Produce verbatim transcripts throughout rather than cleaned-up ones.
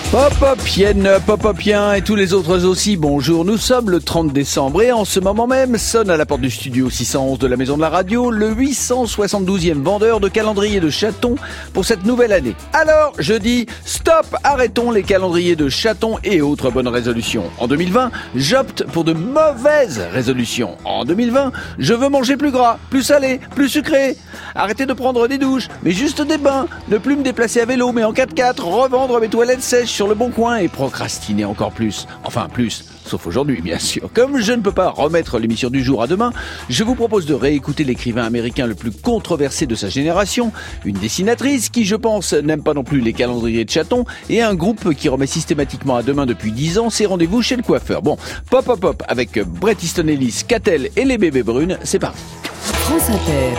Pop-Popienne, Pop-Popien et tous les autres aussi, bonjour. Nous sommes le trente décembre et en ce moment même sonne à la porte du studio six cent onze de la Maison de la Radio le huit cent soixante-douzième vendeur de calendriers de chatons pour cette nouvelle année. Alors, je dis stop, arrêtons les calendriers de chatons et autres bonnes résolutions. En deux mille vingt, j'opte pour de mauvaises résolutions. En deux mille vingt, je veux manger plus gras, plus salé, plus sucré. Arrêter de prendre des douches, mais juste des bains. Ne plus me déplacer à vélo, mais en quatre-quatre. Revendre mes toilettes sèches sur le Bon Coin et procrastiner encore plus. Enfin, plus. Sauf aujourd'hui, bien sûr. Comme je ne peux pas remettre l'émission du jour à demain, je vous propose de réécouter l'écrivain américain le plus controversé de sa génération, une dessinatrice qui, je pense, n'aime pas non plus les calendriers de chatons, et un groupe qui remet systématiquement à demain depuis dix ans ses rendez-vous chez le coiffeur. Bon, pop pop pop avec Bret Easton Ellis, Catel et les bébés brunes, c'est parti. France Inter.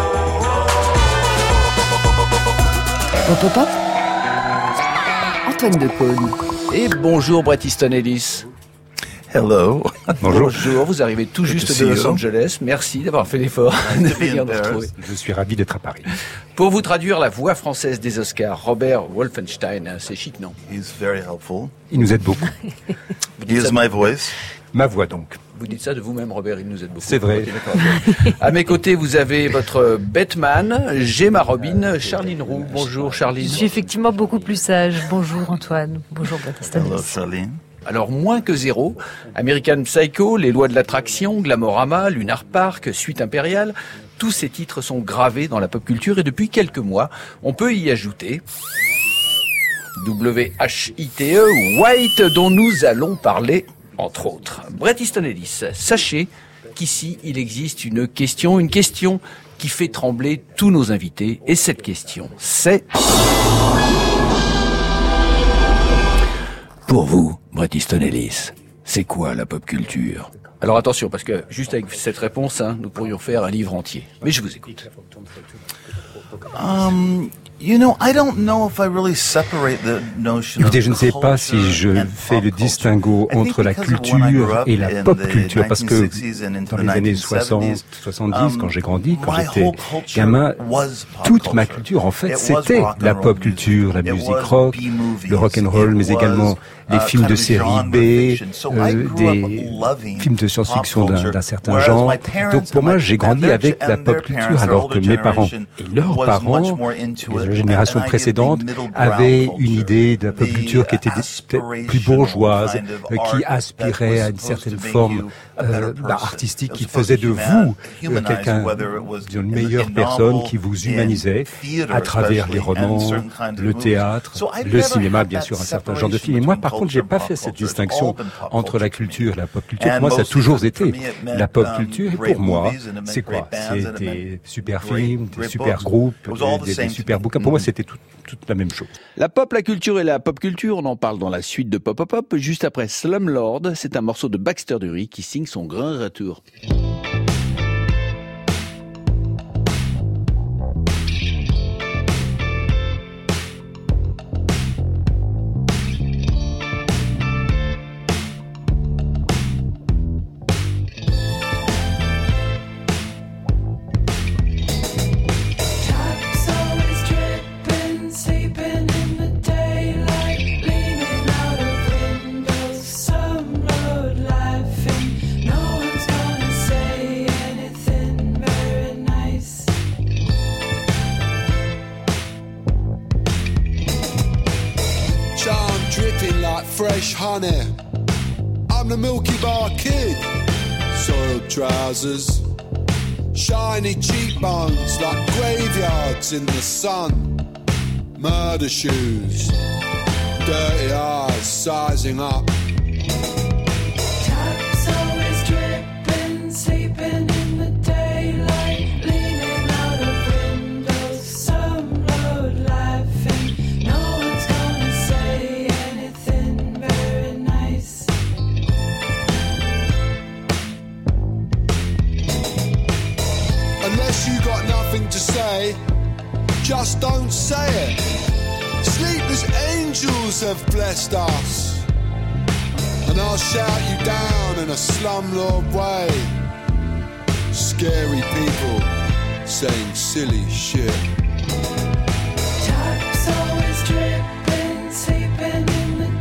Pop pop pop. Antoine Decaune. Et bonjour Bret Easton Ellis. Hello. Bonjour. Bonjour, vous arrivez tout juste de Los Angeles. Merci d'avoir fait l'effort de venir nous retrouver. Je suis ravi d'être à Paris. Pour vous traduire la voix française des Oscars, Robert Wolfenstein, c'est chic, non? He's very helpful. Il nous aide beaucoup. He is my voice. Ma voix donc. Vous dites ça de vous-même, Robert, il nous aide beaucoup. C'est vrai. Okay, à mes côtés, vous avez votre Batman, Gemma Robin, Charline Roux. Bonjour Charline. Je suis effectivement beaucoup plus sage. Bonjour Antoine. Bonjour Baptiste. Hello Charline. Alors, moins que zéro, American Psycho, Les lois de l'attraction, Glamorama, Lunar Park, Suite impériale, tous ces titres sont gravés dans la pop culture et depuis quelques mois, on peut y ajouter W H I T E, White, dont nous allons parler entre autres. Bret Easton Ellis, sachez qu'ici, il existe une question, une question qui fait trembler tous nos invités. Et cette question, c'est... Pour vous, Bret Easton Ellis, c'est quoi la pop culture? Alors attention, parce que juste avec cette réponse, hein, nous pourrions faire un livre entier. Mais je vous écoute. Um... You know, I don't know if I really separate the notion Écoutez, je ne sais pas si je fais le distinguo entre la culture et la pop culture, parce que dans les années soixante, soixante-dix, quand j'ai grandi, quand j'étais gamin, toute ma culture, en fait, c'était la pop culture, la musique rock, le rock and roll, mais également les films de série B, euh, des films de science-fiction d'un, d'un certain genre. Donc pour moi, j'ai grandi avec la pop culture, alors que mes parents et leurs parents, la génération précédente, avaient une idée de la pop culture qui était peut-être plus bourgeoise, euh, qui aspirait à une certaine forme euh, bah, artistique, qui faisait de vous euh, quelqu'un, une meilleure personne, qui vous humanisait à travers les romans, le théâtre, le cinéma, bien sûr, un certain genre de film. Et moi, par contre, j'ai pas fait cette distinction entre la culture et la pop culture. Pour moi, ça a toujours été la pop culture. Et pour moi, c'est quoi? C'est des super films, des super groupes, des, des super bouquins. Pour moi, c'était tout, toute la même chose. La pop, la culture et la pop culture, on en parle dans la suite de Pop Pop Pop. Juste après Slumlord, c'est un morceau de Baxter Dury qui signe son grand retour. Fresh honey, I'm the Milky Bar Kid. Soiled trousers, shiny cheekbones like graveyards in the sun. Murder shoes, dirty eyes sizing up. Taps always dripping, sleeping in the daylight, leaning out of windows, some road laughing. No one's gonna say anything very nice. Unless you got nothing to say, just don't say it. Sleepless angels have blessed us, and I'll shout you down in a slumlord way. Scary people saying silly shit. Taps always dripping, sleeping in the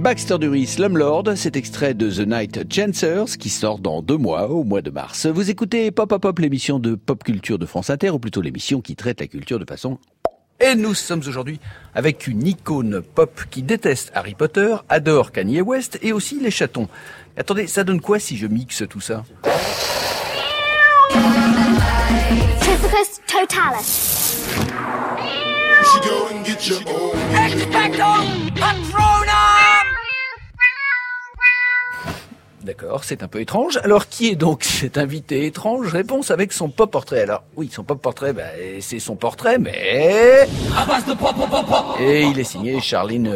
Baxter Dury, Slumlord, cet extrait de The Night Chancers qui sort dans deux mois, au mois de mars. Vous écoutez Pop Pop Pop, l'émission de pop culture de France Inter, ou plutôt l'émission qui traite la culture de façon... Et nous sommes aujourd'hui avec une icône pop qui déteste Harry Potter, adore Kanye West et aussi les chatons. Attendez, ça donne quoi si je mixe tout ça? Typhus totalis. You go and get your own. D'accord, c'est un peu étrange. Alors, qui est donc cet invité étrange? Réponse avec son pop portrait. Alors, oui, son pop portrait, bah, c'est son portrait, mais... Et il est signé Charline...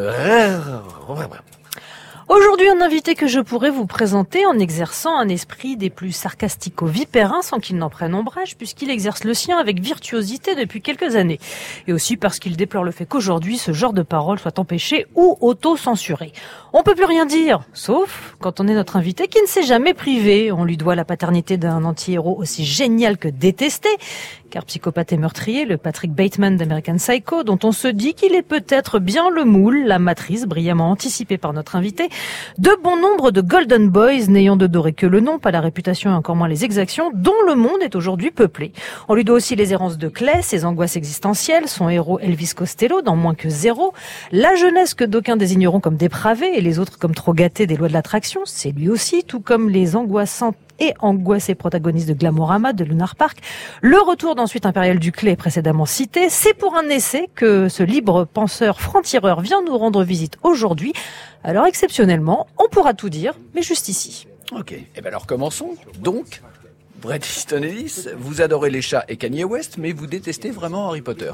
Aujourd'hui, un invité que je pourrais vous présenter en exerçant un esprit des plus sarcastico-vipérins sans qu'il n'en prenne ombrage, puisqu'il exerce le sien avec virtuosité depuis quelques années. Et aussi parce qu'il déplore le fait qu'aujourd'hui, ce genre de paroles soit empêché ou auto-censuré. On peut plus rien dire, sauf quand on est notre invité qui ne s'est jamais privé. On lui doit la paternité d'un anti-héros aussi génial que détesté, car psychopathe et meurtrier, le Patrick Bateman d'American Psycho, dont on se dit qu'il est peut-être bien le moule, la matrice brillamment anticipée par notre invité, de bon nombre de Golden Boys n'ayant de doré que le nom, pas la réputation et encore moins les exactions, dont le monde est aujourd'hui peuplé. On lui doit aussi les errances de Clay, ses angoisses existentielles, son héros Elvis Costello dans Moins que zéro, la jeunesse que d'aucuns désigneront comme dépravée et les autres comme trop gâtés des lois de l'attraction, c'est lui aussi, tout comme les angoissantes et angoissé protagoniste de Glamorama, de Lunar Park. Le retour d'Ensuite Impérial du Clé précédemment cité, c'est pour un essai que ce libre penseur franc-tireur vient nous rendre visite aujourd'hui. Alors exceptionnellement, on pourra tout dire, mais juste ici. Ok, et eh ben alors commençons. Donc, Bret Easton Ellis, vous adorez les chats et Kanye West, mais vous détestez vraiment Harry Potter.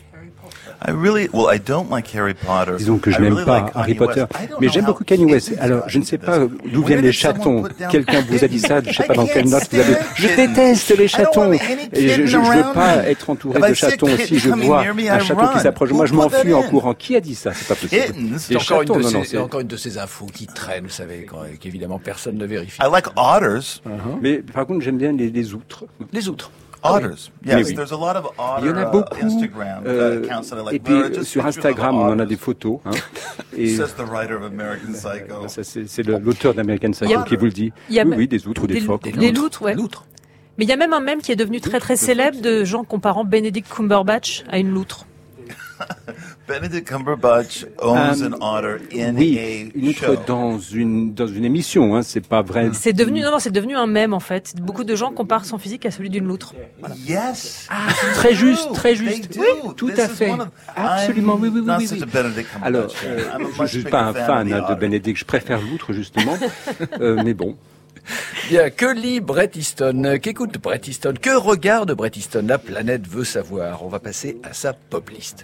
I really, well, I don't like Harry Potter. Disons que je n'aime pas Harry Potter, mais j'aime beaucoup Kanye West. Alors, je ne sais pas d'où viennent les chatons. Quelqu'un vous a dit ça, je ne sais pas dans quelle note vous avez... Je déteste les chatons. Et je ne veux pas être entouré de chatons. Si je vois un chaton qui s'approche, moi je m'enfuis en courant. Qui a dit ça? C'est pas possible. C'est encore, chatons, non, non, c'est encore une de ces infos qui traînent, vous savez, qu'évidemment personne ne vérifie. I like otters. Uh-huh. Mais par contre, j'aime bien les, les outres. Les outres. Otters. Yes, oui. There's a lot of otter, il y en a beaucoup. Uh, Instagram, euh, accounts that I like. Et puis sur Instagram, on en a des photos. Hein, et Says the writer of American Psycho. Ça, c'est, c'est le, l'auteur d'American Psycho qui vous le dit. Il y a oui, oui, des outres ou des, des phoques. Des, des loutres, ouais. Loutres. Mais il y a même un mème qui est devenu très très célèbre de gens comparant Benedict Cumberbatch à une loutre. Benedict Cumberbatch owns um, an otter in oui, a une outre dans une dans une émission, hein, c'est pas vrai. C'est devenu non non, c'est devenu un mème en fait. Beaucoup de gens comparent son physique à celui d'une loutre. Voilà. Yes. Ah, très juste, très juste. Oui, tout à fait. Absolument, oui, oui, oui, oui. oui. Alors, euh, je, je suis pas un fan hein, de Benedict, je préfère l'outre justement, euh, mais bon. Bien, que lit Bret Easton? Qu'écoute Bret Easton? Que regarde Bret Easton? La planète veut savoir. On va passer à sa pop list.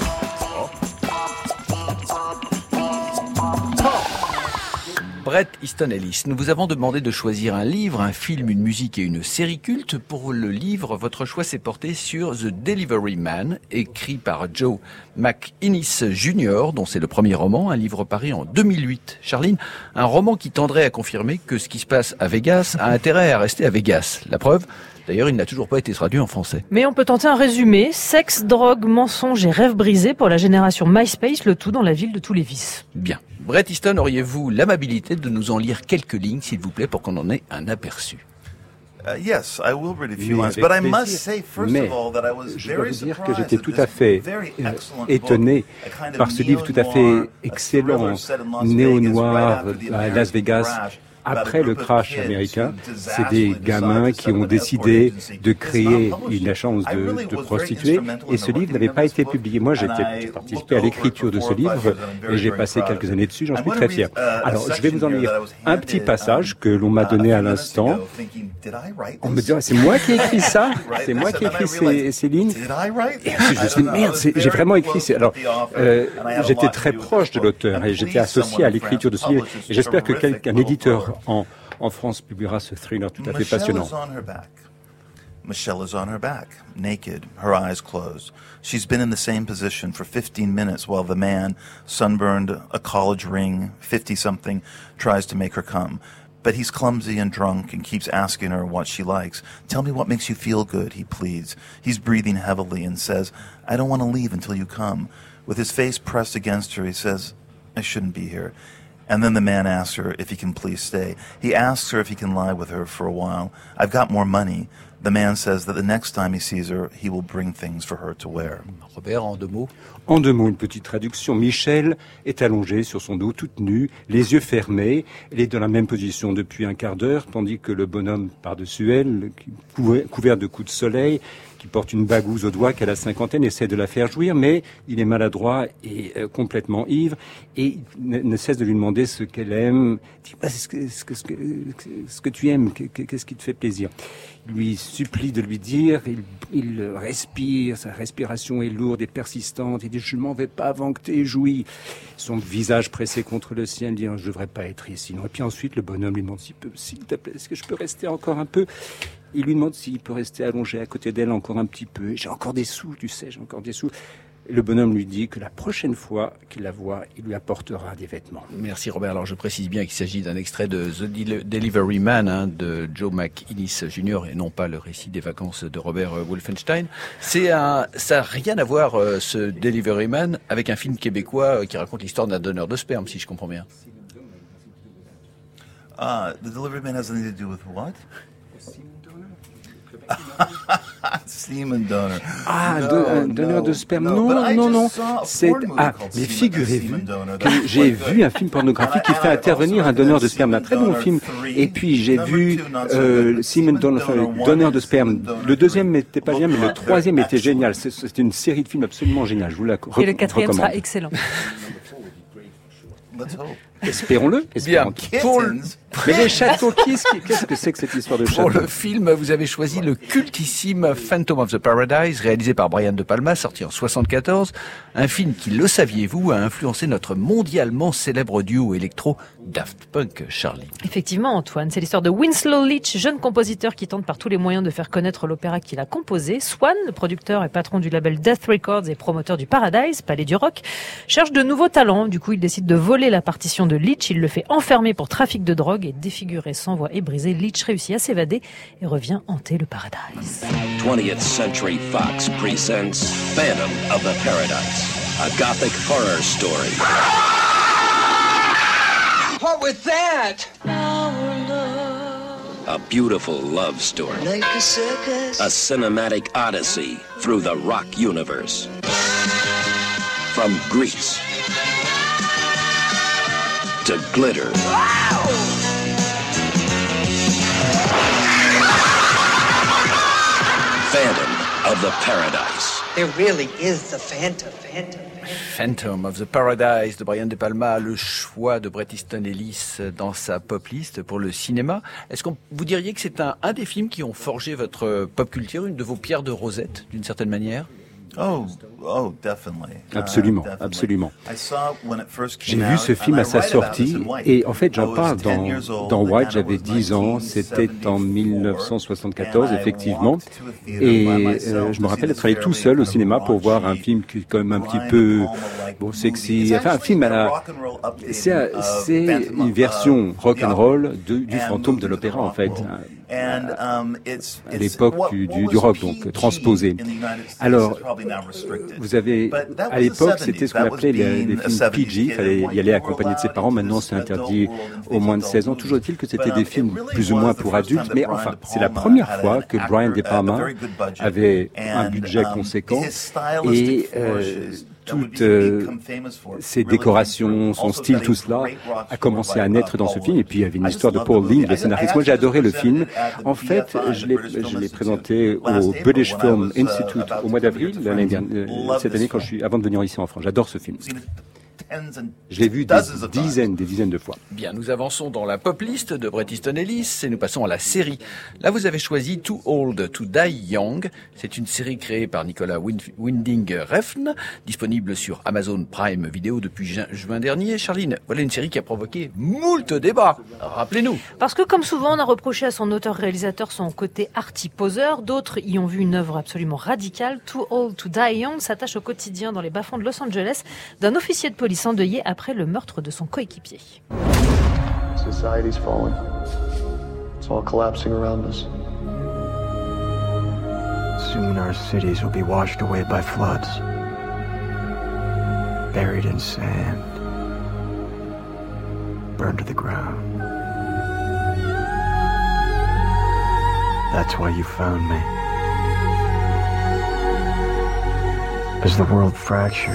Bret Easton Ellis, nous vous avons demandé de choisir un livre, un film, une musique et une série culte. Pour le livre, votre choix s'est porté sur The Delivery Man, écrit par Joe McInnes junior, dont c'est le premier roman, un livre paru en deux mille huit. Charline, un roman qui tendrait à confirmer que ce qui se passe à Vegas a intérêt à rester à Vegas. La preuve, d'ailleurs, il n'a toujours pas été traduit en français. Mais on peut tenter un résumé. Sexe, drogue, mensonge et rêve brisé pour la génération MySpace, le tout dans la ville de tous les vices. Bien. Bret Easton, auriez-vous l'amabilité de nous en lire quelques lignes, s'il vous plaît, pour qu'on en ait un aperçu? Uh, yes, I will read a few lines, but I must say first of all that I was je dois very vous dire que surprised j'étais at tout this à fait very euh, excellent étonné book, a kind of par ce livre tout à fait neo-noir, excellent, a thriller set in Las néo-noir Vegas, right à after the Las Vegas. crash. Après le crash américain, c'est des gamins qui ont décidé de créer une agence de, de prostituées et ce livre n'avait pas été publié. Moi, j'étais, j'ai participé à l'écriture de ce livre et j'ai passé quelques années dessus, j'en suis très fier. Alors, je vais vous en lire un petit passage que l'on m'a donné à l'instant. On me dit, c'est moi qui ai écrit ça? C'est moi qui ai écrit ces, ces lignes? Et ensuite, je me suis dit, merde, c'est, j'ai vraiment écrit ces... Alors, euh, j'étais très proche de l'auteur et j'étais associé à l'écriture de ce livre et j'espère que quelqu'un, un éditeur En, en France publiera ce thriller tout à fait passionnant. Michelle is on her back, naked, her eyes closed. She's been in the same position for fifteen minutes while the man, sunburned, a college ring, fifty-something, tries to make her come. But he's clumsy and drunk and keeps asking her what she likes. Tell me what makes you feel good, he pleads. He's breathing heavily and says, I don't want to leave until you come. With his face pressed against her, he says, I shouldn't be here. And then the man asks her if he can please stay. He asks her if he can lie with her for a while. I've got more money. The man says that the next time he sees her, he will bring things for her to wear. Robert, en deux mots. En deux mots, une petite traduction. Michel est allongée sur son dos, toute nue, les yeux fermés. Elle est dans la même position depuis un quart d'heure, tandis que le bonhomme par-dessus elle, couvert de coups de soleil, qui porte une bagouze au doigt, qu'à la cinquantaine, essaie de la faire jouir, mais il est maladroit et euh, complètement ivre, et ne, ne cesse de lui demander ce qu'elle aime. Dis pas ce que, ce que, ce que, ce que tu aimes, qu'est-ce qui te fait plaisir. Il lui supplie de lui dire, il, il respire, sa respiration est lourde et persistante, il dit « je m'en vais pas avant que t'aies joui ». Son visage pressé contre le sien, il dit « je devrais pas être ici ». Et puis ensuite, le bonhomme lui demande « s'il te plaît, est-ce que je peux rester encore un peu ?» Il lui demande s'il peut rester allongé à côté d'elle encore un petit peu. « J'ai encore des sous, tu sais, j'ai encore des sous ». Et le bonhomme lui dit que la prochaine fois qu'il la voit, il lui apportera des vêtements. Merci Robert. Alors je précise bien qu'il s'agit d'un extrait de The Delivery Man hein, de Joe McInnes junior et non pas le récit des vacances de Robert Wolfenstein. C'est un, ça n'a rien à voir euh, ce Delivery Man avec un film québécois euh, qui raconte l'histoire d'un donneur de sperme, si je comprends bien. Ah, uh, The Delivery Man has anything to do with what? Semen donor. Ah, no, un donneur no, de sperme. No, non, non, non. C'est ah, mais figurez-vous que j'ai vu un film pornographique qui fait intervenir un donneur de sperme, un très bon film. Et puis j'ai vu euh, Semen donor, donneur de sperme. Le deuxième n'était pas bien, mais le troisième était génial. C'était une série de films absolument géniale. Je vous la recommande. Et le quatrième sera excellent. Espérons-le. Espérons Bien. Pour le... Mais les châteaux, qu'est-ce que c'est que cette histoire de château? Pour le film, vous avez choisi le cultissime Phantom of the Paradise, réalisé par Brian De Palma, sorti en soixante-quatorze. Un film qui, le saviez-vous, a influencé notre mondialement célèbre duo électro Daft Punk, Charlie. Effectivement, Antoine, c'est l'histoire de Winslow Leach, jeune compositeur qui tente par tous les moyens de faire connaître l'opéra qu'il a composé. Swan, le producteur et patron du label Death Records et promoteur du Paradise, palais du rock, cherche de nouveaux talents. Du coup, il décide de voler la partition de Leach. Il le fait enfermer pour trafic de drogue et défiguré, sans voix et brisé. Leach réussit à s'évader et revient hanter le Paradise. twentieth Century Fox presents Phantom of the Paradise, a gothic horror story. What was that? A beautiful love story. Like a circus. A cinematic odyssey through the rock universe. From Greece to glitter. Wow! Phantom of the Paradise. There really is the Phantom. Phantom. Phantom of the Paradise de Brian De Palma, le choix de Bret Easton Ellis dans sa pop list pour le cinéma. Est-ce que vous diriez que c'est un, un des films qui ont forgé votre pop culture, une de vos pierres de Rosette, d'une certaine manière? Oh, oh, definitely. Absolument, uh, absolument. J'ai vu ce film à sa sortie et en fait j'en parle dans, dans White, j'avais dix ans, c'était en mille neuf cent soixante-quatorze effectivement et euh, je me rappelle être allé tout seul au cinéma pour voir un film qui est quand même un petit peu bon, sexy, enfin un film à la... C'est, c'est une version rock'n'roll du fantôme de l'opéra en fait, à l'époque du, du, du rock, donc transposé. Alors, vous avez, à l'époque, c'était ce qu'on appelait les, les films P G, il fallait y aller accompagné de ses parents, maintenant c'est interdit au moins de seize ans. Toujours est-il que c'était des films plus ou moins pour adultes, mais enfin, c'est la première fois que Brian De Palma avait un budget conséquent et euh, toutes euh, ses décorations, son style, tout cela a commencé à naître dans ce film. Et puis il y avait une histoire de Paul Lynde, le scénariste. Moi j'ai adoré le film. En fait, je l'ai, je l'ai présenté au British Film Institute au mois d'avril l'année dernière, cette année quand je suis, avant de venir ici en France. J'adore ce film. Je l'ai vu des dizaines, des dizaines de fois. Bien, nous avançons dans la pop list de Bret Easton Ellis et nous passons à la série. Là, vous avez choisi Too Old to Die Young. C'est une série créée par Nicolas Winding Refn, disponible sur Amazon Prime Video depuis juin dernier. Charline, voilà une série qui a provoqué moult débats. Rappelez-nous. Parce que, comme souvent, on a reproché à son auteur-réalisateur son côté arty-poseur. D'autres y ont vu une œuvre absolument radicale. Too Old to Die Young s'attache au quotidien dans les bas-fonds de Los Angeles d'un officier de police endeuillé après le meurtre de son coéquipier. Society's falling. It's all collapsing around us. Soon our cities will be washed away by floods, buried in sand. burned to the ground. That's why you found me. As the world fractures.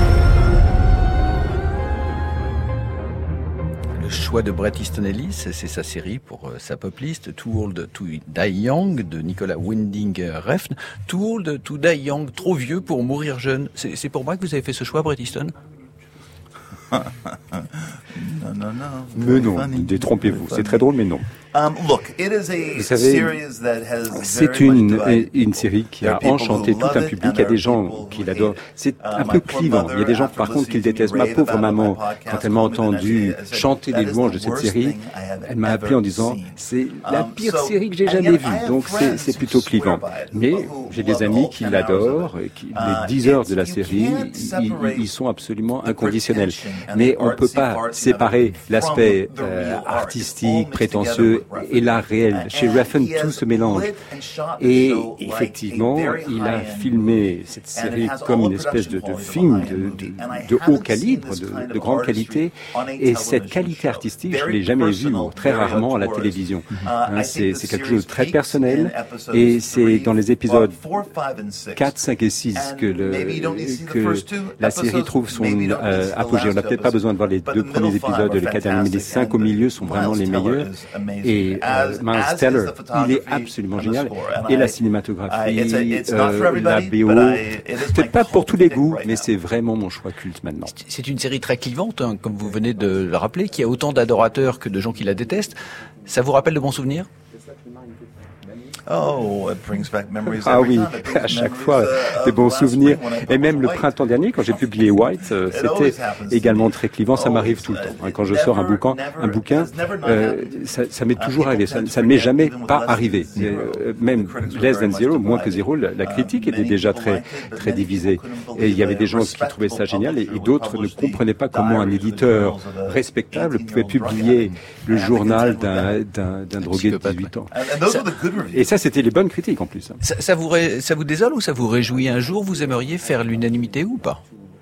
Le choix de Bret Easton Ellis, c'est sa série pour euh, sa pop list, Too Old to Die Young de Nicolas Winding Refn. Too Old to Die Young, trop vieux pour mourir jeune. C'est, c'est pour moi que vous avez fait ce choix, Bret Easton? non, non, non. Mais non, détrompez-vous. C'est très drôle, mais non. Um, look, it is a Vous savez, c'est une, une série qui a enchanté tout un public. Il y a des gens qui l'adorent. C'est un peu clivant. Il y a des gens, par contre, qui le détestent. Ma pauvre maman, quand elle m'a entendu chanter les louanges de cette série, elle m'a appelé en disant « c'est la pire série que j'ai jamais vue ». Donc c'est, c'est plutôt clivant. Mais j'ai des amis qui l'adorent. Et qui, les dix heures de la série, ils, ils sont absolument inconditionnels. Mais on ne peut pas séparer l'aspect euh, artistique, prétentieux, et l'art réel. Chez Refn, tout se mélange. Et effectivement, il a filmé cette série comme une espèce de, de film de, de, de haut calibre, de, de grande qualité. Et cette qualité artistique, je ne l'ai jamais vue, très rarement à la télévision. Hein, c'est, c'est quelque chose de très personnel. Et c'est dans les épisodes quatre, cinq et six que, le, que la série trouve son euh, apogée. On n'a peut-être pas besoin de voir les deux premiers épisodes, les quatre derniers, mais les cinq au milieu sont vraiment les meilleurs. Et euh, Miles Teller, il est absolument génial. Et la cinématographie, euh, la B O, peut-être pas pour tous les goûts, mais c'est vraiment mon choix culte maintenant. C'est une série très clivante, hein, comme vous venez de le rappeler, qui a autant d'adorateurs que de gens qui la détestent. Ça vous rappelle de bons souvenirs? Oh, it brings back memories. Ah oui, à chaque fois, des bons souvenirs. Et même le printemps dernier, quand j'ai publié White, euh, c'était également très clivant. Ça m'arrive tout le temps. Quand je sors un bouquin, un bouquin, euh, ça, ça m'est toujours arrivé. Ça, ça ne m'est jamais pas arrivé. Euh, même Less Than Zero, moins que zéro, la, la critique était déjà très, très divisée. Et il y avait des gens qui trouvaient ça génial, et, et d'autres ne comprenaient pas comment un éditeur respectable pouvait publier le journal d'un, d'un, d'un drogué de dix-huit ans. Ça, et ça, c'était les bonnes critiques en plus. Ça, ça, vous ré, ça vous désole ou ça vous réjouit un jour? Vous aimeriez faire l'unanimité ou pas?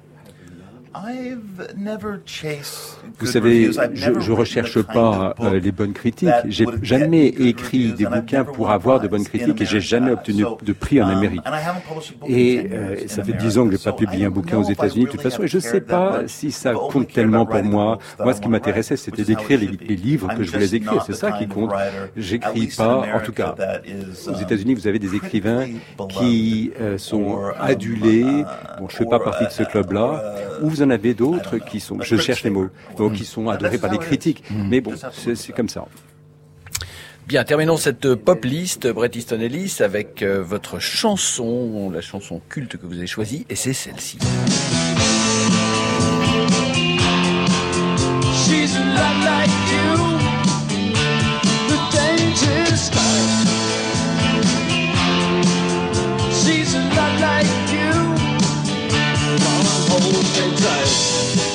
Vous savez, je ne recherche pas euh, les bonnes critiques. J'ai jamais écrit des bouquins pour avoir de bonnes critiques et j'ai jamais obtenu de prix en Amérique. Et euh, ça fait dix ans que j'ai pas publié un bouquin aux États-Unis de toute façon. Et je sais pas si ça compte tellement pour moi. Moi, ce qui m'intéressait, c'était d'écrire les, les livres que je voulais écrire. C'est ça qui compte. J'écris pas, en tout cas, aux États-Unis, vous avez des écrivains qui euh, sont adulés. Bon, je fais pas partie de ce club-là. Ou vous en avez d'autres qui sont, je cherche les mots, donc qui sont adorés par les critiques. Mais bon, c'est, c'est comme ça. Bien, terminons cette pop list, Bret Easton Ellis, avec euh, votre chanson, la chanson culte que vous avez choisie, et c'est celle-ci. She's a lot like you, the dangerous type. She's a lot like you, hold me tight.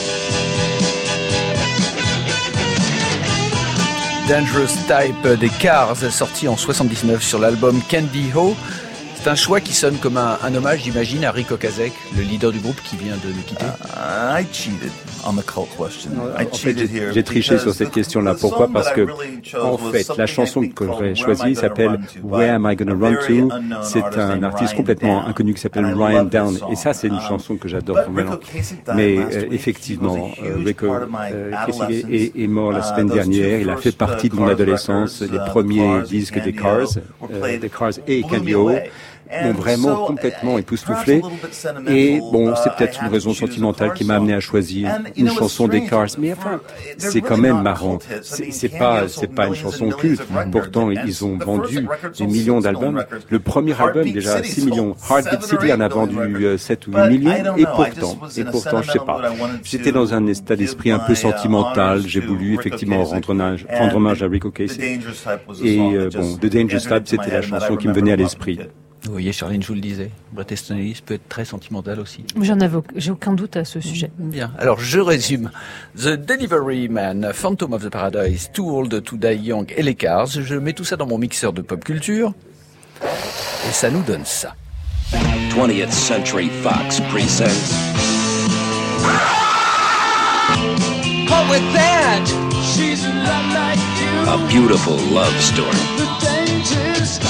Dangerous Type des Cars, sorti en soixante-dix-neuf sur l'album Candy Ho. C'est un choix qui sonne comme un, un hommage, j'imagine, à Ric Ocasek, le leader du groupe qui vient de nous quitter. Uh, I cheated on the cult question. I en fait, j'ai, j'ai triché sur cette question-là. Pourquoi? Parce que, en fait, la chanson que j'ai choisie s'appelle Where Am I Gonna Run To? C'est un artiste complètement inconnu qui s'appelle Ryan Down. Et ça, c'est une chanson que j'adore vraiment. Mais euh, effectivement, euh, Rick euh, Casey est, est mort la semaine dernière. Il a fait partie de mon adolescence. Les premiers disques des Cars, euh, des Cars et Candy Ho m'ont vraiment complètement époustouflé. Et bon, c'est peut-être une raison sentimentale qui m'a amené à choisir une chanson des Cars. Mais enfin, c'est quand même marrant. C'est, c'est pas, c'est pas une chanson culte. Pourtant, ils ont vendu des millions d'albums. Le premier album, déjà, six millions. Heartbeat City en a vendu sept ou huit millions. Et pourtant, et pourtant, je sais pas. J'étais dans un état d'esprit un peu sentimental. J'ai voulu effectivement rendre hommage, rendre hommage à Ric Ocasek. Et euh, bon, The Dangerous Type, c'était la chanson qui me venait à l'esprit. Vous voyez, Charline, je vous le disais, Bret Easton Ellis peut être très sentimental aussi. J'en avais, j'ai aucun doute à ce sujet. Bien. Alors, je résume. The Delivery Man, Phantom of the Paradise, Too Old to Die Young et les Cars. Je mets tout ça dans mon mixeur de pop culture. Et ça nous donne ça. twentieth Century Fox presents Hold What with that? She's a lot like you. A beautiful love story. The dangerous.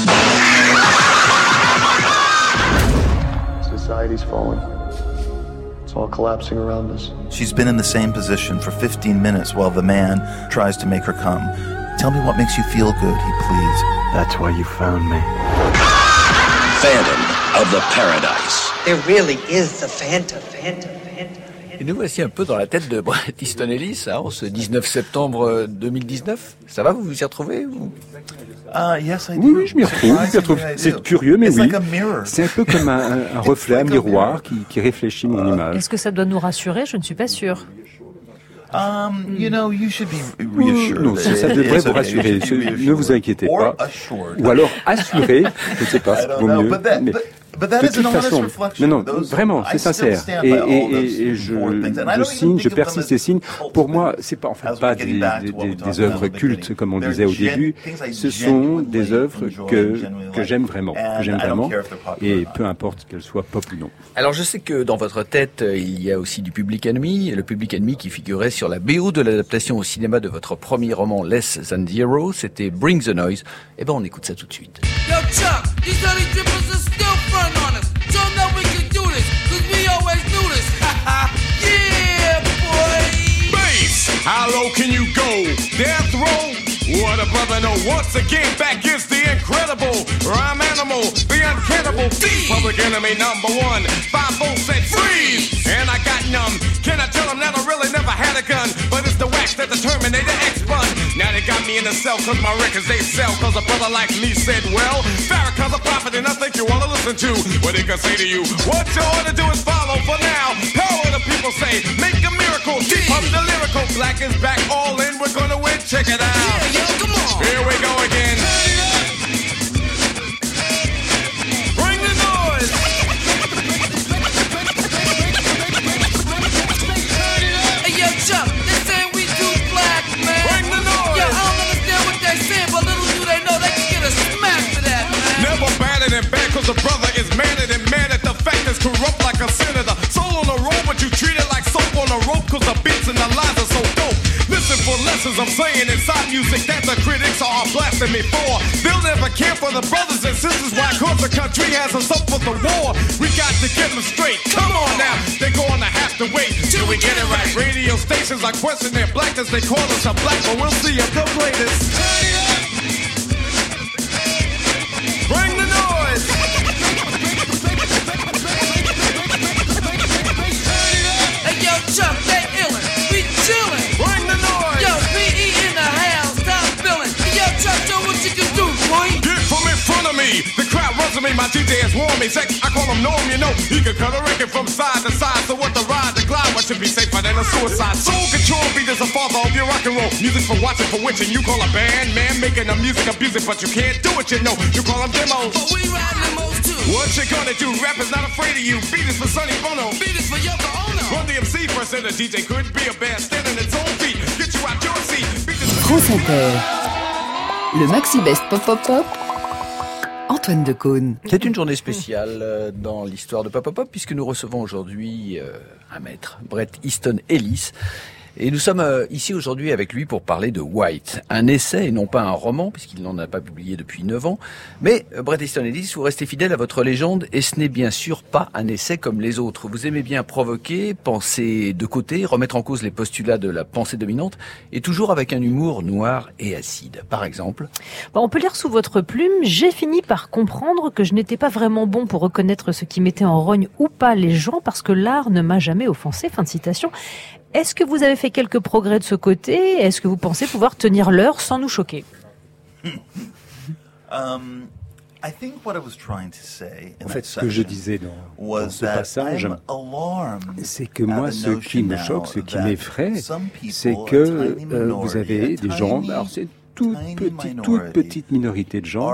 Society's falling. It's all collapsing around us. She's been in the same position for fifteen minutes while the man tries to make her come. Tell me what makes you feel good, he pleads. That's why you found me. Phantom of the Paradise. There really is the Phantom, Phantom, Phantom. Et nous voici un peu dans la tête de Bret Easton Ellis, hein, ce dix-neuf septembre deux mille dix-neuf. Ça va, vous vous y retrouvez ou... Uh, yes, I do. Oui, oui, je m'y retrouve. Je m'y retrouve. C'est curieux, mais oui. C'est un peu comme un, un reflet, un miroir qui, qui réfléchit mon image. Est-ce que ça doit nous rassurer? Je ne suis pas sûre. Um, you know, you should be reassured. Non, ça, ça devrait vous rassurer. Ne vous inquiétez pas. Ou alors assurer, je ne sais pas, vaut mieux. Mais de toute façon, non, non, vraiment, c'est sincère. Et, et, et, et je, je signe, je persiste et signe. Pour moi, c'est pas en fait pas des, des, des, des œuvres cultes comme on disait au début. Ce sont des œuvres que que j'aime vraiment, que j'aime vraiment, et peu importe qu'elles soient pop ou non. Alors je sais que dans votre tête, il y a aussi du Public Enemy, le Public Enemy qui figurait sur la B O de l'adaptation au cinéma de votre premier roman Less Than Zero, c'était Bring the Noise. Eh ben on écoute ça tout de suite. Yo, Chuck, these honey drippers are still front on us. Show them that we can do this, cause we always knew this. Yeah, boy. Bass, how low can you go? Death row? What a brother know. Once again, back is the incredible rhyme animal, the uncannibal thief. Public enemy number one. Five volts said freeze, and I got numb. Can I tell them that I really never had a gun? But it's the wax that the Terminator X-Bun. Now they got me in the cell cause my records they sell. Cause a brother like me said, well, Farrakhan's a prophet and I think you wanna listen to what he can say to you. What you ought to do is follow for now. Power the people say, make a miracle. Deep up the lyrical. Black is back, all in, we're gonna win. Check it out. Yeah, yo, come on. Here we go again. Bring the noise. Hey, yo, Chuck, they say we too black, man. Bring the noise. Yo, I don't understand what they saying, but little do they know they can get a smack for that, man. Never badder than bad, cause a brother is madder than mad at the fact that's corrupt like a senator. Soul on the road, but you treat it like soap on a rope, cause the beats and the lines are so dope. Listen for lessons I'm saying inside music that the critics are blasting me for. They'll never care for the brothers and sisters, why cause the country has us up for the war. We got to get them straight, come on now, they're gonna have to wait till we get it right. Radio stations are questioning their blackness, they call us a black, but we'll see if they'll play this. Bring the noise. Hey, yo, Chuck, they illin', we chillin'. Bring the noise. Yo, P E in the house, stop feeling. Hey, yo, Chuck, show what you can do, boy. Get from in front of me. The crowd runs to me, my D J is warm me. Sex, I call him Norm, you know. He can cut a record from side to side. So what the ride, the glide, what should be safer than a suicide? Soul control beat is the father of your rock and roll. Music for watching, for witching. You call a band, man, making the music abusive, but you can't do it, you know. You call them demos. But we riding demos too. What you gonna do? Rap is not afraid of you. Beat is for Sonny Bono. Beat is for Yoko Ono. Run D M C first, and the D J could be a band standing its own feet. Get you out your seat. Beat is for France Inter. Le Maxi Best Pop Pop Pop. Antoine Decaune. C'est une journée spéciale euh, dans l'histoire de Pop Pop Pop puisque nous recevons aujourd'hui euh, un maître, Bret Easton Ellis. Et nous sommes euh, ici aujourd'hui avec lui pour parler de White, un essai et non pas un roman, puisqu'il n'en a pas publié depuis neuf ans. Mais euh, Bret Easton Ellis, vous restez fidèle à votre légende, et ce n'est bien sûr pas un essai comme les autres. Vous aimez bien provoquer, penser de côté, remettre en cause les postulats de la pensée dominante, et toujours avec un humour noir et acide. Par exemple, Bon, on peut lire sous votre plume, j'ai fini par comprendre que je n'étais pas vraiment bon pour reconnaître ce qui mettait en rogne ou pas les gens, parce que l'art ne m'a jamais offensé. Fin de citation. Est-ce que vous avez fait quelques progrès de ce côté? Est-ce que vous pensez pouvoir tenir l'heure sans nous choquer? um, I think what I was trying to say in En fait, that ce que je section disais dans, dans was ce that passage, I'm alarmed c'est que at moi, the ce qui notion me now choque, ce qui that m'effraie, some people, c'est a que tiny euh, vous minority, avez a des gens, tiny alors c'est toute petite, toute petite minorité de gens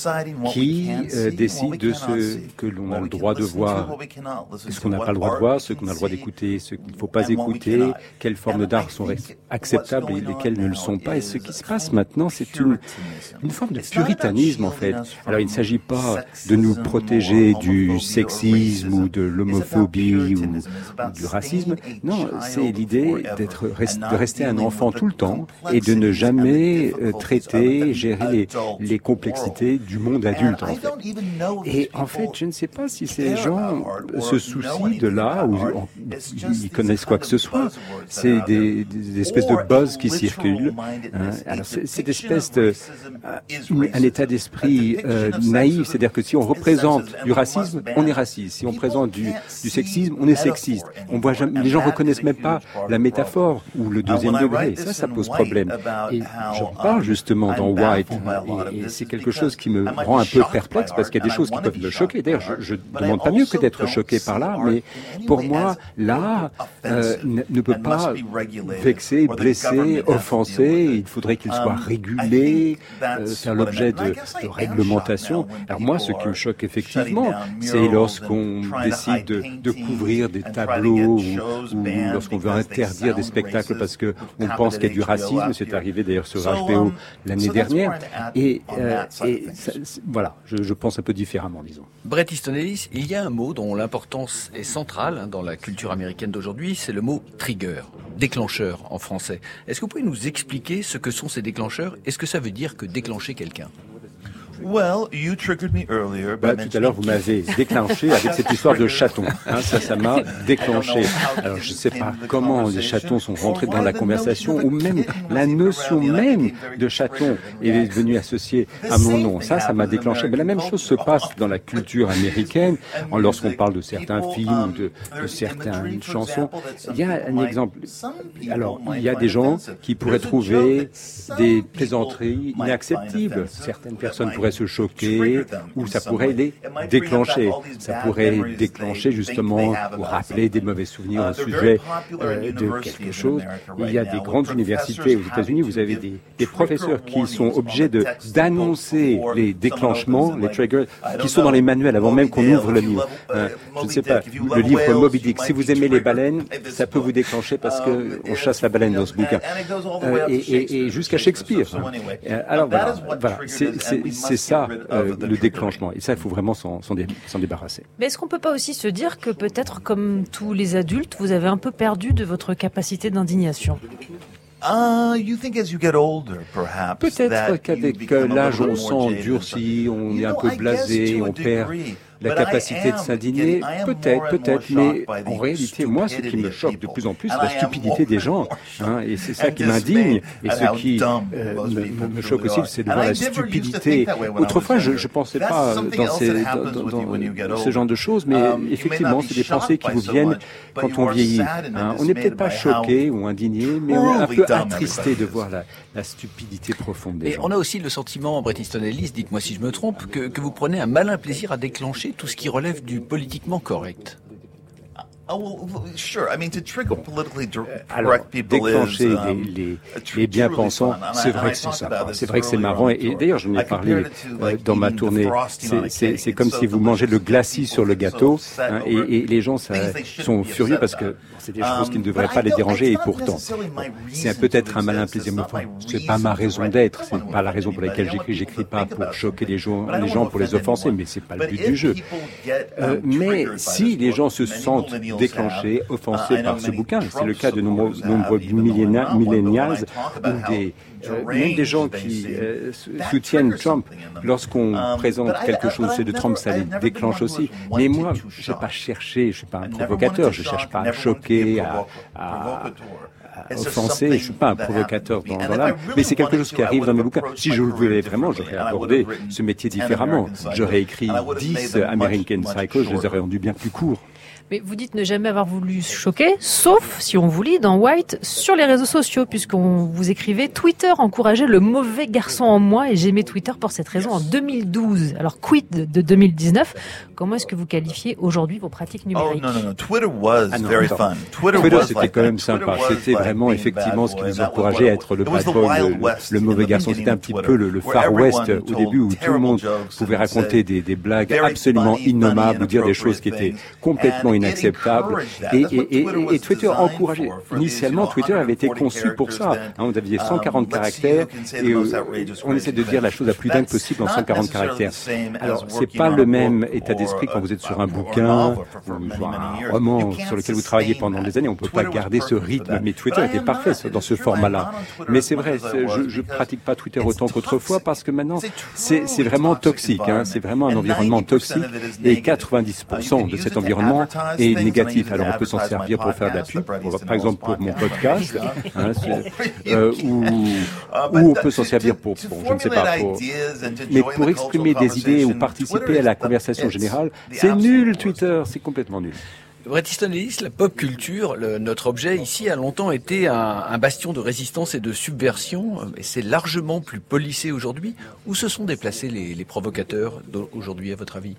qui euh, décident de ce que l'on a le droit de voir, ce qu'on n'a pas le droit de voir, ce qu'on a le droit d'écouter, ce qu'il ne faut pas écouter, quelles formes d'art sont acceptables et lesquelles ne le sont pas. Et ce qui se passe maintenant, c'est une, une forme de puritanisme, en fait. Alors, il ne s'agit pas de nous protéger du sexisme ou de l'homophobie ou, ou du racisme. Non, c'est l'idée d'être, de rester un enfant tout le temps et de ne jamais euh, traiter, gérer les, les complexités du monde adulte, en fait. Et en fait, je ne sais pas si ces gens se soucient de là ou en, ils connaissent quoi que ce soit. C'est des, des espèces de buzz qui circulent. Hein. Alors, c'est cette espèce de euh, un état d'esprit euh, naïf, c'est-à-dire que si on représente du racisme, on est raciste. Si on présente du, du sexisme, on est sexiste. On voit jamais, les gens reconnaissent même pas la métaphore ou le deuxième degré. Ça, ça pose problème. Et je parle justement dans White, et, et c'est quelque chose qui me rend un peu perplexe parce qu'il y a des choses qui peuvent me choquer. D'ailleurs, je ne demande pas mieux que d'être choqué par l'art, mais pour moi, l'art euh, ne, ne peut pas vexer, blesser, offenser. Il faudrait qu'il soit régulé, euh, faire l'objet de, de réglementation. Alors moi, ce qui me choque effectivement, c'est lorsqu'on décide de, de couvrir des tableaux ou, ou lorsqu'on veut interdire des spectacles parce que on pense qu'il y a du racisme. C'est arrivé d'ailleurs sur H B O l'année dernière. Et, euh, et ça, voilà, je, je pense un peu différemment, disons. Bret Easton Ellis, il y a un mot dont l'importance est centrale hein, dans la culture américaine d'aujourd'hui, c'est le mot trigger, déclencheur en français. Est-ce que vous pouvez nous expliquer ce que sont ces déclencheurs? Est-ce que ça veut dire que déclencher quelqu'un? Well, you triggered me earlier by bah, tout à l'heure, vous m'avez déclenché avec cette histoire de chaton. Hein, ça, ça m'a déclenché. Alors, je ne sais pas comment les chatons sont rentrés dans la conversation, ou même la notion même de chaton est venue associée à mon nom. Ça, ça m'a déclenché. Mais la même chose se passe dans la culture américaine, lorsqu'on parle de certains films, de, de certaines chansons. Il y a un exemple. Alors, il y a des gens qui pourraient trouver des plaisanteries inacceptables. Certaines personnes pourraient se choquer ou ça pourrait les déclencher. Ça pourrait déclencher justement ou rappeler des mauvais souvenirs au sujet euh, de quelque chose. Il y a des grandes universités aux États-Unis, vous avez des, des professeurs qui sont obligés de d'annoncer les déclenchements, les triggers, qui sont dans les manuels avant même qu'on ouvre le livre. Euh, je ne sais pas, le livre Moby Dick, si vous aimez les baleines, ça peut vous déclencher parce que on chasse la baleine dans ce bouquin. Euh, et, et, et jusqu'à Shakespeare. Hein. Alors voilà, voilà. c'est, c'est, c'est ça euh, le déclenchement. Et ça, il faut vraiment s'en, s'en, dé, s'en débarrasser. Mais est-ce qu'on peut pas aussi se dire que peut-être, comme tous les adultes, vous avez un peu perdu de votre capacité d'indignation? Uh, you think as you get older, perhaps, peut-être qu'avec l'âge, on s'endurcit, on est un peu blasé, on perd la capacité de s'indigner, peut-être, peut-être, mais en réalité, moi, ce qui me choque de plus en plus, c'est la stupidité des gens, hein, et c'est ça qui m'indigne, et ce qui euh, me, me choque aussi, c'est de voir la stupidité. Autrefois, je ne pensais pas dans, ces, dans, dans, dans ce genre de choses, mais effectivement, c'est des pensées qui vous viennent quand on vieillit. Hein. On n'est peut-être pas choqué ou indigné, mais on est un peu attristé de voir la, la stupidité profonde des et gens. Et on a aussi le sentiment, Bret Easton Ellis, dites-moi si je me trompe, que, que vous prenez un malin plaisir à déclencher tout ce qui relève du politiquement correct. Alors, déclencher les, les, les bien-pensants, c'est vrai que c'est sympa, c'est vrai que c'est marrant. Et, et d'ailleurs, je m'en ai parlé euh, dans ma tournée. C'est, c'est, c'est comme si vous mangez le glacis sur le gâteau, hein, et, et les gens ça, sont furieux parce que c'est des choses qui ne devraient pas les déranger. Et pourtant, c'est peut-être un malin plaisir. Mais enfin, c'est pas ma raison d'être. C'est pas la raison pour laquelle j'écris. J'écris pas pour choquer les gens, les gens pour les offenser, mais c'est pas le but du jeu. Euh, mais si les gens se sentent déclenchés, offensés par ce bouquin. C'est le cas de nombreux, nombreux millennials ou des, euh, même des gens qui euh, soutiennent Trump. Lorsqu'on présente quelque chose de Trump, ça les déclenche aussi. Mais moi, je n'ai pas cherché, je suis pas un provocateur, je cherche pas à choquer, à, à, à offenser, je suis pas un provocateur dans, dans l'âme, mais c'est quelque chose qui arrive dans mes bouquins. Si je le voulais vraiment, j'aurais abordé ce métier différemment. J'aurais écrit dix American Psycho, je les aurais rendus bien plus courts. Mais vous dites ne jamais avoir voulu choquer, sauf si on vous lit dans White sur les réseaux sociaux, puisqu'on vous écrivait « Twitter encourageait le mauvais garçon en moi et j'aimais Twitter pour cette raison en deux mille douze ». Alors, quid de deux mille dix-neuf, comment est-ce que vous qualifiez aujourd'hui vos pratiques numériques? Oh non, non, non, Twitter was ah non, very fun. Twitter, Twitter was c'était like quand même Twitter sympa, was c'était like vraiment effectivement ce qui nous encourageait à être le bad boy, le, le mauvais garçon. C'était un petit peu le, le Far West au début où tout le monde pouvait raconter des, des blagues absolument innommables ou dire des choses qui étaient complètement inacceptables. Et, et, et, et Twitter encourageait. Initialement, Twitter avait été conçu pour ça. Hein, on avait cent quarante caractères et euh, on essaie de dire la chose la plus dingue possible en cent quarante caractères. Alors, c'est pas le même état d'esprit quand vous êtes sur un bouquin ou un roman sur lequel vous travaillez pendant des années. On peut pas garder ce rythme. Mais Twitter était parfait dans ce format-là. Mais c'est vrai, c'est, je, je pratique pas Twitter autant qu'autrefois parce que maintenant, c'est, c'est vraiment toxique. Hein, c'est vraiment un environnement toxique et quatre-vingt-dix pour cent de cet environnement est négatif. Alors, on peut s'en servir pour faire de la pub, pour, par exemple pour mon podcast, hein, euh, ou, ou on peut s'en servir pour, bon, je ne sais pas, pour, mais pour exprimer des idées ou participer à la conversation générale, c'est nul Twitter, c'est complètement nul. Bret Easton Ellis, la pop culture, le, notre objet ici a longtemps été un, un bastion de résistance et de subversion, et c'est largement plus policé aujourd'hui. Où se sont déplacés les, les provocateurs aujourd'hui, à votre avis?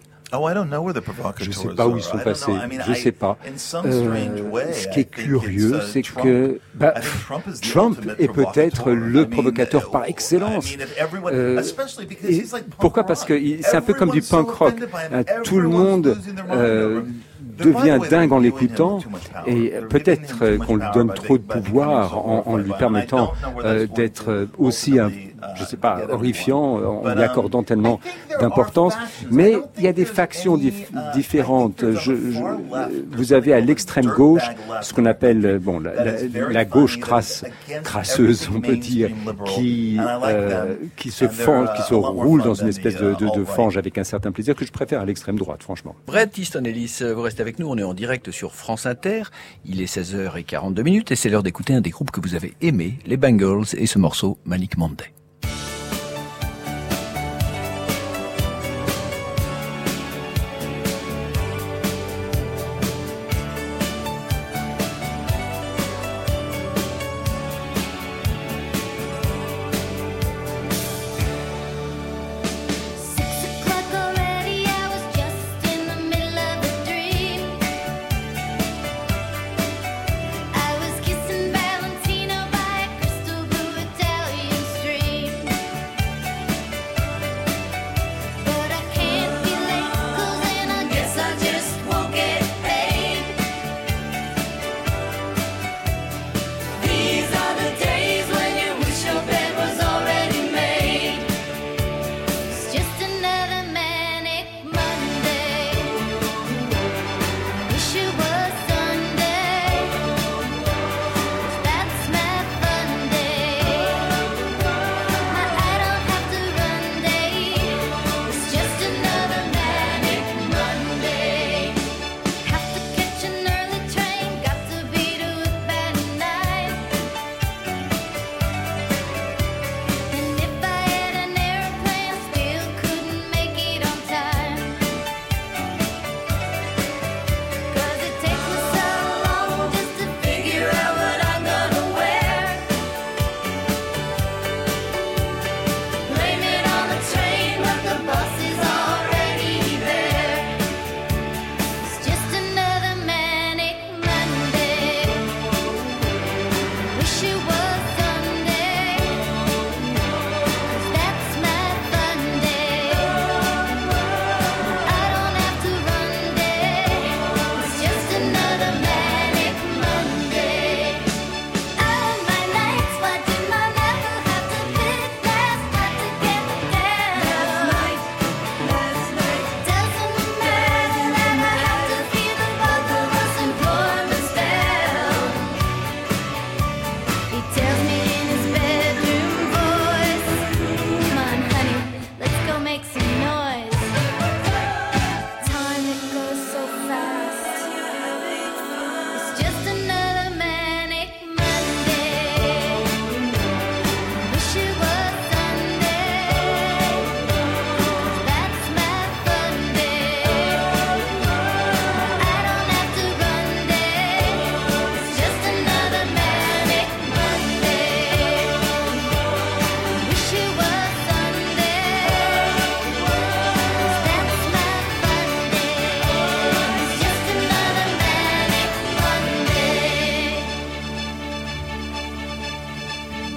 Je ne sais pas où ils sont passés, je ne sais pas. Euh, ce qui est curieux, c'est que bah, Trump est peut-être le provocateur par excellence. Euh, et pourquoi? Parce que c'est un peu comme du punk rock. Tout le monde euh, devient dingue en l'écoutant et peut-être qu'on lui donne trop de pouvoir en, en lui permettant euh, d'être aussi un je sais pas, horrifiant, en lui accordant tellement d'importance. Mais il y a des factions dif- différentes. Je, je, vous avez à l'extrême gauche ce qu'on appelle, bon, la, la, la gauche crasse, crasseuse, on peut dire, qui euh, qui se fange, qui se roule dans une espèce de, de, de fange avec un certain plaisir que je préfère à l'extrême droite, franchement. Bret Easton Ellis, vous restez avec nous. On est en direct sur France Inter. Il est seize heures quarante-deux minutes et c'est l'heure d'écouter un des groupes que vous avez aimé, les Bangles, et ce morceau Manic Monday. Valentino by a crystal blue Italian street.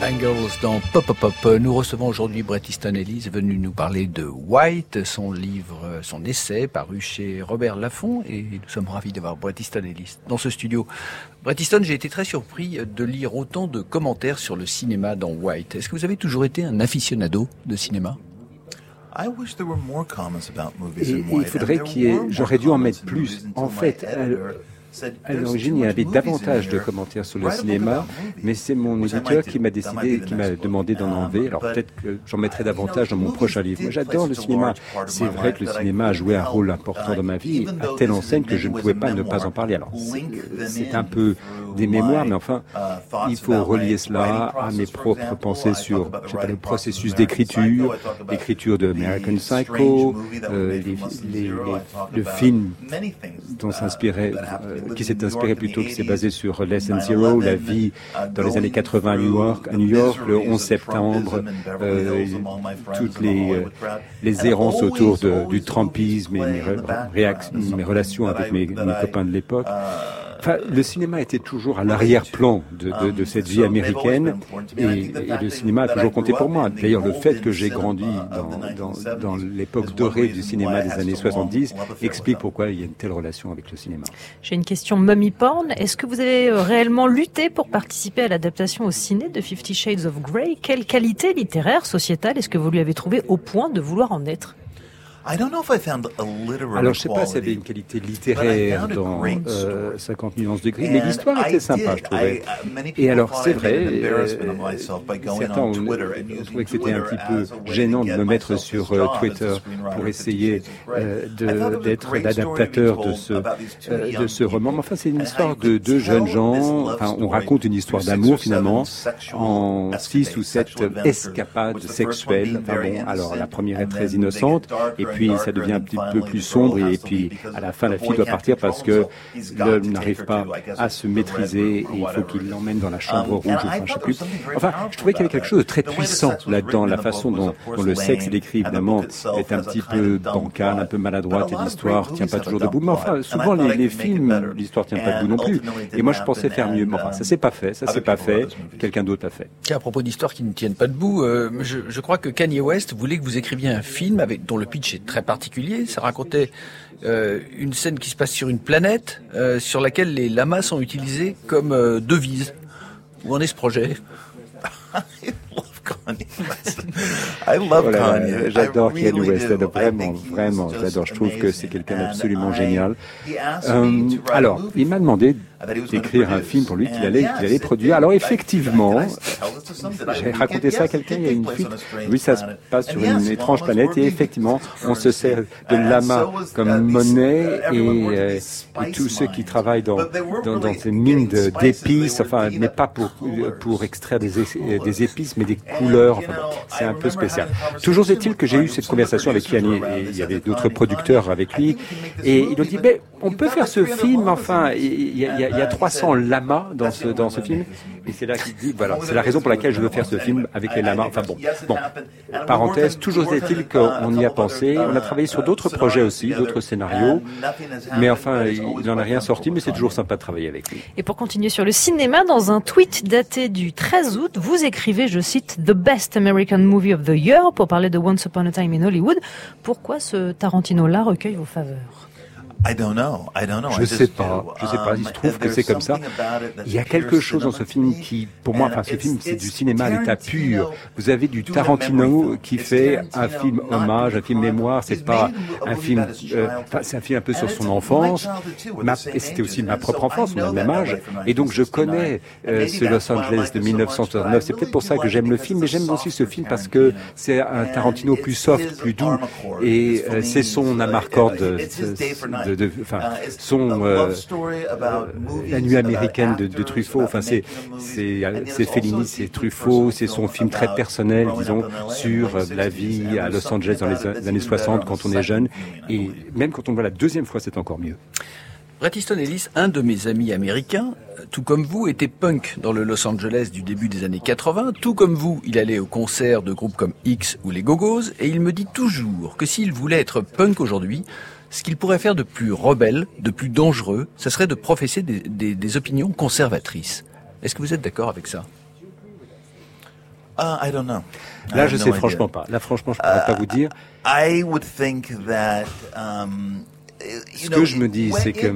Bangles dans Pop Pop Pop. Nous recevons aujourd'hui Bret Easton Ellis, venu nous parler de White, son livre, son essai paru chez Robert Laffont, et nous sommes ravis d'avoir Bret Easton Ellis dans ce studio. Bret Easton, j'ai été très surpris de lire autant de commentaires sur le cinéma dans White. Est-ce que vous avez toujours été un aficionado de cinéma? I wish there were more comments about movies Et, in et il White. faudrait qu'il y ait, j'aurais dû en mettre plus. En fait, à l'origine, il y avait davantage de commentaires sur le cinéma, mais c'est mon éditeur qui m'a décidé, qui m'a demandé d'en enlever. Alors peut-être que j'en mettrai davantage dans mon prochain livre. Moi, j'adore le cinéma. C'est vrai que le cinéma a joué un rôle important dans ma vie, à telle enseigne que je ne pouvais pas ne pas en parler. Alors c'est un peu des mémoires, mais enfin, il faut relier cela à mes propres pensées sur, je sais pas, le processus d'écriture, l'écriture de American Psycho, euh, les, les, les, le film dont s'inspirait euh, qui s'est inspiré plutôt, qui s'est basé sur Less Than Zero, la vie dans les années quatre-vingts à New York, à New York, le onze septembre, euh, toutes les, euh, les errances autour de, du Trumpisme et mes, réactions, mes relations avec mes, mes copains de l'époque. Enfin, le cinéma était toujours à l'arrière-plan de, de, de cette vie américaine, et, et le cinéma a toujours compté pour moi. D'ailleurs, le fait que j'ai grandi dans, dans, dans l'époque dorée du cinéma des années soixante-dix explique pourquoi il y a une telle relation avec le cinéma. J'ai une question mommy porn. Est-ce que vous avez réellement lutté pour participer à l'adaptation au ciné de Fifty Shades of Grey? Quelle qualité littéraire, sociétale, est-ce que vous lui avez trouvé au point de vouloir en être? Alors, je sais pas s'il y avait une qualité littéraire dans euh, cinquante nuances de gris, mais l'histoire était sympa, je trouvais. Et alors, c'est vrai, euh, certains ont, ont trouvé que c'était un petit peu gênant de me mettre sur euh, Twitter pour essayer euh, de, d'être l'adaptateur de ce, euh, de ce roman. Mais enfin, c'est une histoire de deux jeunes gens. Enfin, on raconte une histoire d'amour, finalement, en six ou sept escapades sexuelles. Enfin bon, alors, la première est très innocente, et puis ça devient un petit peu plus sombre, et puis à la fin la fille doit partir parce que l'homme n'arrive pas à se maîtriser et il faut qu'il l'emmène dans la chambre rouge, enfin je sais plus. Enfin, je trouvais qu'il y avait quelque chose de très puissant là-dedans, la façon dont, dont le sexe est décrit évidemment est un petit peu bancal, un peu maladroite, et l'histoire tient pas toujours debout. Mais enfin, souvent les, les films, l'histoire tient pas debout non plus. Et moi je pensais faire mieux, mais enfin ça s'est pas fait, ça s'est pas fait, quelqu'un d'autre l'a fait. À propos d'histoires qui ne tiennent pas debout, euh, je, je crois que Kanye West voulait que vous écriviez un film avec dont le pitch est très particulier. Ça racontait euh, une scène qui se passe sur une planète euh, sur laquelle les lamas sont utilisés comme euh, devise. Où en est ce projet? I love voilà, Kanye. J'adore I Kanye really West, do. vraiment, vraiment, j'adore. Je trouve que c'est quelqu'un d'absolument génial. Euh, alors, il m'a demandé d'écrire un film pour lui qu'il allait, qu'il allait produire. Alors effectivement, j'ai raconté ça à quelqu'un, il y a une fuite. Oui, ça se passe sur une étrange planète, et effectivement, on se sert de lama comme monnaie, et, euh, et tous ceux qui travaillent dans, dans, dans ces mines de, d'épices, enfin, mais pas pour, pour extraire des, des épices, mais des couleurs, enfin, c'est un peu spécial. Toujours est-il que j'ai eu cette conversation avec Kanye, et il y avait d'autres producteurs avec lui, et ils ont dit, ben, on peut faire ce film, enfin, il y a, il y a, il y a trois cents lamas dans ce, dans ce film, et c'est là qu'il dit, voilà, c'est la raison pour laquelle je veux faire ce film avec les lamas. Enfin bon, bon, parenthèse, toujours est-il qu'on y a pensé, on a travaillé sur d'autres projets aussi, d'autres scénarios, mais enfin, il n'en a rien sorti, mais c'est toujours sympa de travailler avec lui. Et pour continuer sur le cinéma, dans un tweet daté du treize août, vous écrivez, je cite, The Best American Movie of the Year, pour parler de Once Upon a Time in Hollywood. Pourquoi ce Tarantino-là recueille vos faveurs? I don't know. I don't know. Je sais pas, je sais pas, il se trouve que c'est comme ça. Il y a quelque chose dans ce film qui, pour moi, enfin ce film c'est du cinéma à l'état pur. Vous avez du Tarantino qui fait un film hommage, un film mémoire, c'est pas un film, euh, enfin c'est un film un peu sur son enfance, ma, et c'était aussi ma propre enfance, on a le même âge, et donc je connais euh, ce Los Angeles de mille neuf cent soixante-neuf, c'est peut-être pour ça que j'aime le film, mais j'aime aussi ce film parce que c'est un Tarantino plus soft, plus doux, et euh, c'est son amarcord de, de De, enfin, son euh, euh, La Nuit américaine de, de Truffaut. Enfin, c'est c'est c'est Fellini, c'est Truffaut, c'est son film très personnel, disons, sur euh, la vie à Los Angeles dans les années soixante quand on est jeune. Et même quand on voit la deuxième fois, c'est encore mieux. Bret Easton Ellis, un de mes amis américains, tout comme vous, était punk dans le Los Angeles du début des années quatre-vingts. Tout comme vous, il allait aux concerts de groupes comme X ou les Go-Go's, et il me dit toujours que s'il voulait être punk aujourd'hui, ce qu'il pourrait faire de plus rebelle, de plus dangereux, ce serait de professer des, des, des opinions conservatrices. Est-ce que vous êtes d'accord avec ça? Uh, I don't know. Là, je ne sais no franchement idea. pas. Là, franchement, je ne pourrais uh, pas vous dire. I would think that, um, Ce que je me dis, c'est que le,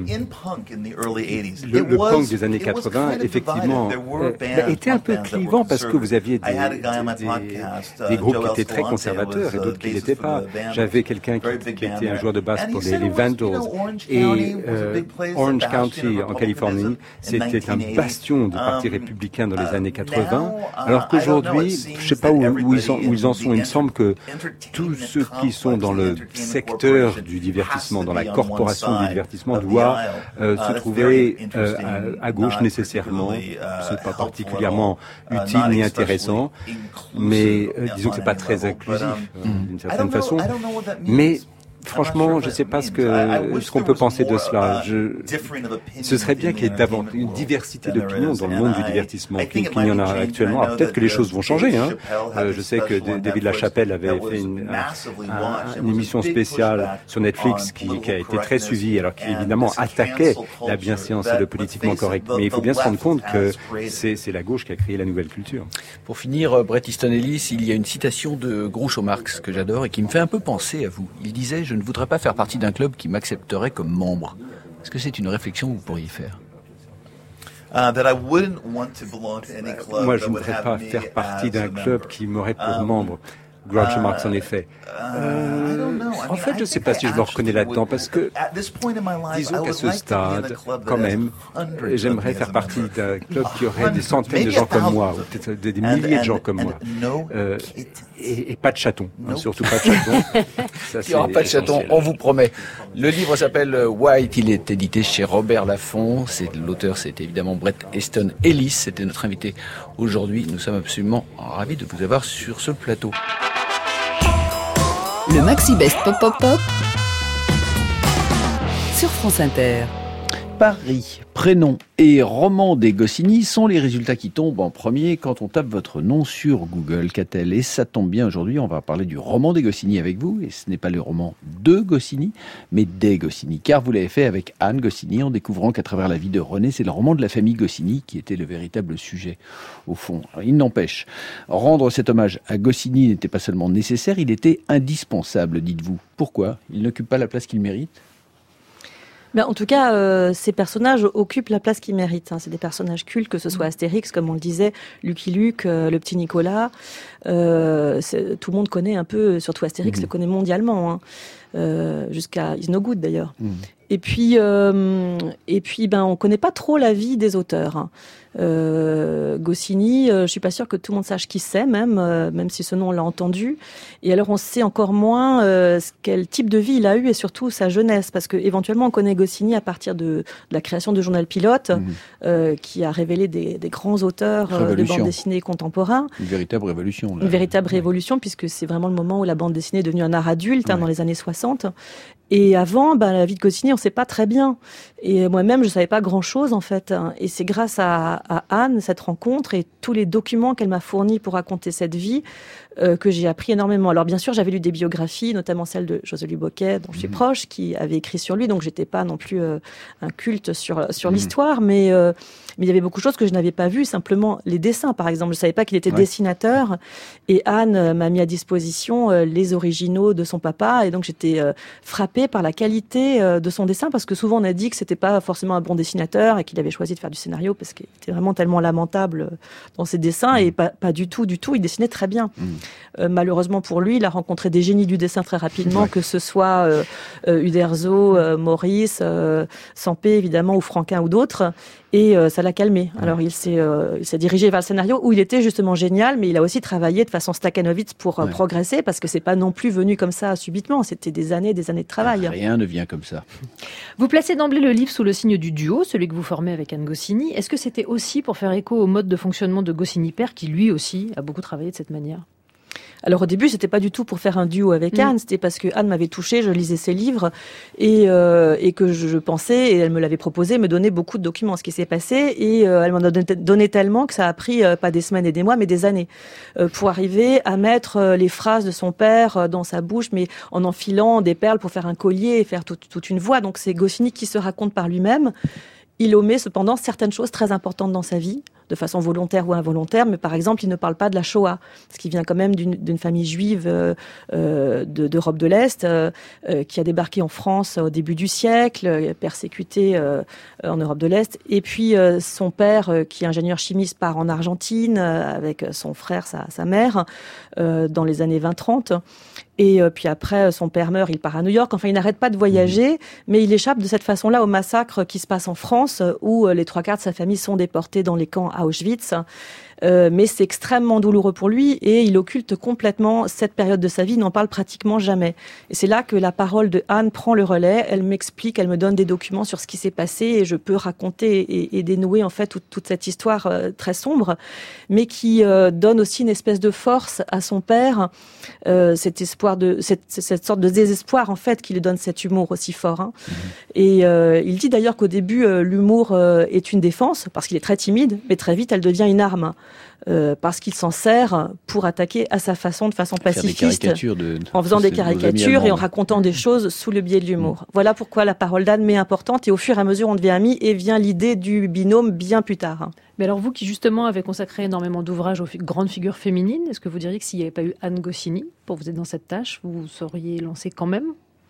le punk des années quatre-vingts, effectivement, euh, était un peu clivant parce que vous aviez des, des, des groupes qui étaient très conservateurs et d'autres qui ne l'étaient pas. J'avais quelqu'un qui, qui était un joueur de basse pour les, les Vandals. Et euh, Orange County, en Californie, c'était un bastion du parti républicain dans les années quatre-vingts. Alors qu'aujourd'hui, je ne sais pas où, où, ils sont, où ils en sont. Il me semble que tous ceux qui sont dans le secteur du divertissement, dans la corporation du divertissement doit euh, se trouver euh, à, à gauche nécessairement. C'est pas particulièrement utile ni intéressant, mais euh, disons que c'est pas très inclusif euh, d'une certaine façon. Mais franchement, je ne sais pas ce que ce qu'on peut penser de cela. Je, ce serait bien qu'il y ait davantage une diversité d'opinions dans le monde du divertissement qu'il y en a actuellement. Alors, peut-être que les choses vont changer. Hein. Euh, je sais que David LaChapelle avait fait une, un, une émission spéciale sur Netflix qui, qui a été très suivie, alors qui évidemment attaquait la bienséance et le politiquement correct. Mais il faut bien se rendre compte que c'est, c'est la gauche qui a créé la nouvelle culture. Pour finir, Bret Easton Ellis, il y a une citation de Groucho Marx que j'adore et qui me fait un peu penser à vous. Il disait: je ne voudrais pas faire partie d'un club qui m'accepterait comme membre. Est-ce que c'est une réflexion que vous pourriez faire? Uh, that I wouldn't want to belong to any club. Moi, je ne voudrais pas faire partie d'un club qui m'aurait pour membre. Groucho Marx, en effet. Euh, en fait, je ne sais pas si je me reconnais là-dedans, parce que, disons qu'à ce stade, quand même, j'aimerais faire partie d'un club qui aurait des centaines de gens comme moi, ou peut-être des milliers de gens comme moi. Euh, et, et pas de chatons, hein, surtout pas de chatons. Ça, il n'y aura pas de chatons, on vous promet. Le livre s'appelle White, il est édité chez Robert Laffont. C'est, l'auteur, c'est évidemment Bret Easton Ellis. C'était notre invité aujourd'hui. Nous sommes absolument ravis de vous avoir sur ce plateau. Le Maxi Best Pop Pop Pop sur France Inter. Paris, prénom et roman des Goscinny sont les résultats qui tombent en premier quand on tape votre nom sur Google. Qu'a-t-elle? Et ça tombe bien, aujourd'hui, on va parler du roman des Goscinny avec vous. Et ce n'est pas le roman de Goscinny, mais des Goscinny. Car vous l'avez fait avec Anne Goscinny en découvrant qu'à travers la vie de René, c'est le roman de la famille Goscinny qui était le véritable sujet, au fond. Alors, il n'empêche, rendre cet hommage à Goscinny n'était pas seulement nécessaire, il était indispensable, dites-vous. Pourquoi? Il n'occupe pas la place qu'il mérite? Ben, en tout cas, euh, ces personnages occupent la place qu'ils méritent. Hein. C'est des personnages cultes, que ce soit Astérix, comme on le disait, Lucky Luke, euh, le petit Nicolas. Euh, tout le monde connaît un peu, surtout Astérix, mmh. le connaît mondialement, hein. euh, jusqu'à Is No Good d'ailleurs. Mmh. Et puis, euh, et puis, ben, on connaît pas trop la vie des auteurs. Hein. Euh, Goscinny, euh, je suis pas sûre que tout le monde sache qui c'est, même, euh, même si ce nom on l'a entendu. Et alors, on sait encore moins euh, quel type de vie il a eu et surtout sa jeunesse, parce que éventuellement, on connaît Goscinny à partir de, de la création de Journal Pilote, mmh. euh, qui a révélé des, des grands auteurs euh, de bande dessinée contemporains. Une véritable révolution. Là. Une véritable révolution, puisque c'est vraiment le moment où la bande dessinée est devenue un art adulte, hein, ouais. dans les années soixante. Et avant, ben, la vie de Goscinny, on ne sait pas très bien. Et moi-même, je ne savais pas grand-chose, en fait. Et c'est grâce à, à Anne, cette rencontre, et tous les documents qu'elle m'a fournis pour raconter cette vie, euh, que j'ai appris énormément. Alors, bien sûr, j'avais lu des biographies, notamment celle de José Luis Bocquet, dont je suis mmh. proche, qui avait écrit sur lui. Donc, j'étais pas non plus euh, un culte sur, sur mmh. l'histoire, mais... Euh, Mais il y avait beaucoup de choses que je n'avais pas vues, simplement les dessins, par exemple. Je ne savais pas qu'il était ouais. dessinateur. Et Anne euh, m'a mis à disposition euh, les originaux de son papa. Et donc, j'étais euh, frappée par la qualité euh, de son dessin, parce que souvent, on a dit que c'était pas forcément un bon dessinateur et qu'il avait choisi de faire du scénario parce qu'il était vraiment tellement lamentable dans ses dessins. Et pas, pas du tout, du tout. Il dessinait très bien. Mmh. Euh, malheureusement pour lui, il a rencontré des génies du dessin très rapidement, ouais. que ce soit euh, euh, Uderzo, euh, Maurice, euh, Sampé, évidemment, ou Franquin ou d'autres. Et euh, ça l'a calmé. Alors il s'est, euh, il s'est dirigé vers le scénario où il était justement génial, mais il a aussi travaillé de façon Stakhanovitz pour euh, ouais. progresser, parce que c'est pas non plus venu comme ça subitement. C'était des années, des années de travail. Rien ne vient comme ça. Vous placez d'emblée le livre sous le signe du duo, celui que vous formez avec Anne Goscinny. Est-ce que c'était aussi pour faire écho au mode de fonctionnement de Goscinny père, qui lui aussi a beaucoup travaillé de cette manière? Alors au début, c'était pas du tout pour faire un duo avec Anne, mmh. c'était parce que Anne m'avait touchée, je lisais ses livres et, euh, et que je, je pensais, et elle me l'avait proposé, me donnait beaucoup de documents, ce qui s'est passé, et euh, elle m'en a donné, donné tellement que ça a pris euh, pas des semaines et des mois, mais des années, euh, pour arriver à mettre euh, les phrases de son père euh, dans sa bouche, mais en enfilant des perles pour faire un collier et faire tout, toute une voix. Donc c'est Goscinny qui se raconte par lui-même. Il omet cependant certaines choses très importantes dans sa vie, de façon volontaire ou involontaire, mais par exemple, il ne parle pas de la Shoah, parce qu'il vient quand même d'une, d'une famille juive euh, euh, de, d'Europe de l'Est, euh, euh, qui a débarqué en France au début du siècle, euh, persécuté euh, en Europe de l'Est, et puis euh, son père, euh, qui est ingénieur chimiste, part en Argentine, euh, avec son frère, sa, sa mère, euh, dans les années vingt trente. Et euh, puis après, son père meurt, il part à New York. Enfin, il n'arrête pas de voyager, mais il échappe de cette façon-là au massacre qui se passe en France, où euh, les trois quarts de sa famille sont déportés dans les camps à Auschwitz. Euh, mais c'est extrêmement douloureux pour lui et il occulte complètement cette période de sa vie, il n'en parle pratiquement jamais. Et c'est là que la parole de Anne prend le relais, elle m'explique, elle me donne des documents sur ce qui s'est passé et je peux raconter et, et dénouer en fait toute, toute cette histoire euh, très sombre, mais qui euh, donne aussi une espèce de force à son père, euh, cet espoir de, cette, cette sorte de désespoir en fait qui lui donne cet humour aussi fort. Hein. Mmh. Et euh, il dit d'ailleurs qu'au début euh, l'humour euh, est une défense parce qu'il est très timide, mais très vite elle devient une arme. Euh, parce qu'il s'en sert pour attaquer à sa façon, de façon pacifiste, de... en faisant des caricatures et en racontant des choses sous le biais de l'humour. Mmh. Voilà pourquoi la parole d'Anne m'est importante et au fur et à mesure on devient amis et vient l'idée du binôme bien plus tard. Mais alors vous qui justement avez consacré énormément d'ouvrages aux fi- grandes figures féminines, est-ce que vous diriez que s'il n'y avait pas eu Anne Goscinny pour vous aider dans cette tâche, vous vous seriez lancé quand même ?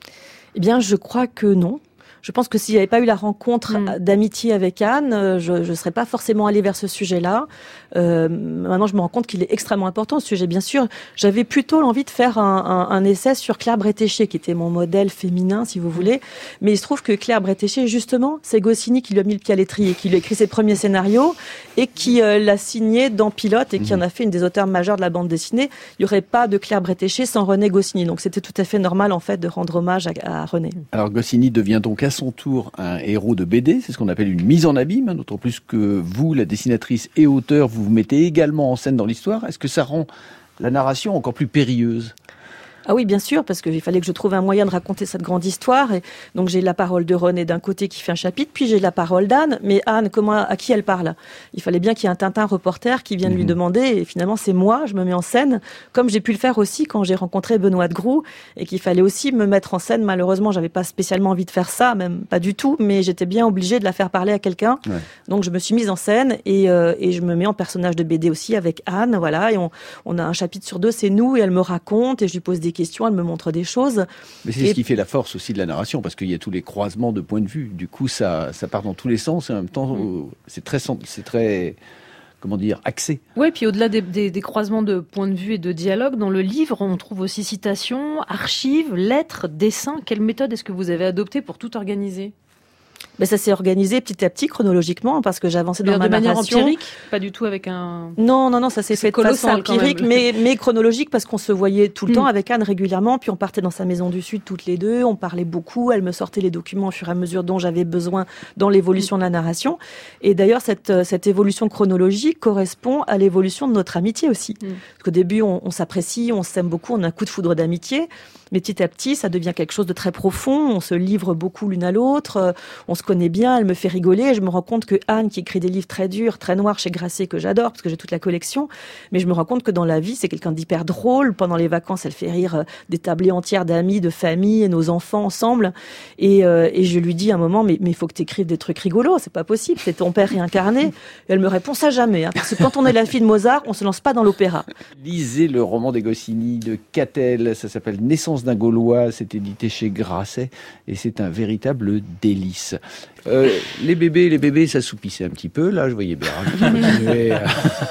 Eh bien je crois que non. Je pense que s'il n'y avait pas eu la rencontre mmh. d'amitié avec Anne, je ne serais pas forcément allée vers ce sujet-là. Euh, maintenant, je me rends compte qu'il est extrêmement important, ce sujet, bien sûr. J'avais plutôt l'envie de faire un, un, un essai sur Claire Bretéché, qui était mon modèle féminin, si vous voulez. Mais il se trouve que Claire Bretéché, justement, c'est Goscinny qui lui a mis le pied à l'étrier, qui lui a écrit ses premiers scénarios et qui euh, l'a signé dans Pilote et qui mmh. en a fait une des auteurs majeures de la bande dessinée. Il n'y aurait pas de Claire Bretéché sans René Goscinny. Donc, c'était tout à fait normal, en fait, de rendre hommage à, à René. Alors, Goscinny devient donc à son tour un héros de B D, c'est ce qu'on appelle une mise en abîme, d'autant plus que vous, la dessinatrice et auteur, vous vous mettez également en scène dans l'histoire. Est-ce que ça rend la narration encore plus périlleuse ? Ah oui, bien sûr, parce qu'il fallait que je trouve un moyen de raconter cette grande histoire. Et donc j'ai la parole de René d'un côté qui fait un chapitre, puis j'ai la parole d'Anne. Mais Anne, comment, à qui elle parle ? Il fallait bien qu'il y ait un Tintin reporter qui vienne mmh. lui demander. Et finalement, c'est moi, je me mets en scène, comme j'ai pu le faire aussi quand j'ai rencontré Benoît de Groux, et qu'il fallait aussi me mettre en scène. Malheureusement, j'avais pas spécialement envie de faire ça, même pas du tout, mais j'étais bien obligée de la faire parler à quelqu'un. Ouais. Donc je me suis mise en scène et, euh, et je me mets en personnage de B D aussi avec Anne, voilà. Et on, on a un chapitre sur deux, c'est nous, et elle me raconte, et je lui pose des questions, elle me montre des choses. Mais c'est et... ce qui fait la force aussi de la narration, parce qu'il y a tous les croisements de points de vue. Du coup, ça, ça part dans tous les sens, et en même temps, mmh. c'est très, c'est très, comment dire, axé. Oui, puis au-delà des, des, des croisements de points de vue et de dialogue, dans le livre, on trouve aussi citations, archives, lettres, dessins. Quelle méthode est-ce que vous avez adoptée pour tout organiser ? Ben ça s'est organisé petit à petit chronologiquement parce que j'avançais dans ma de manière narration. Empirique, pas du tout avec un. Non, non, non, ça s'est fait de façon empirique, mais mais chronologique parce qu'on se voyait tout le mmh. temps avec Anne régulièrement, puis on partait dans sa maison du Sud toutes les deux, on parlait beaucoup, elle me sortait les documents au fur et à mesure dont j'avais besoin dans l'évolution mmh. de la narration. Et d'ailleurs cette cette évolution chronologique correspond à l'évolution de notre amitié aussi. Mmh. Parce qu'au début on, on s'apprécie, on s'aime beaucoup, on a un coup de foudre d'amitié. Mais petit à petit, ça devient quelque chose de très profond. On se livre beaucoup l'une à l'autre. On se connaît bien. Elle me fait rigoler. Et je me rends compte que Anne, qui écrit des livres très durs, très noirs chez Grasset, que j'adore, parce que j'ai toute la collection. Mais je me rends compte que dans la vie, c'est quelqu'un d'hyper drôle. Pendant les vacances, elle fait rire des tablées entières d'amis, de famille, et nos enfants ensemble. Et, euh, et je lui dis à un moment, mais il faut que tu écrives des trucs rigolos. C'est pas possible. C'est ton père réincarné. Et elle me répond ça jamais. Hein, parce que quand on est la fille de Mozart, on se lance pas dans l'opéra. Lisez le roman des Goscinny de Catel. Ça s'appelle Naissance d'un Gaulois, c'est édité chez Grasset et c'est un véritable délice. Euh, les bébés, les bébés s'assoupissaient un petit peu. Là, je voyais bien continuer à,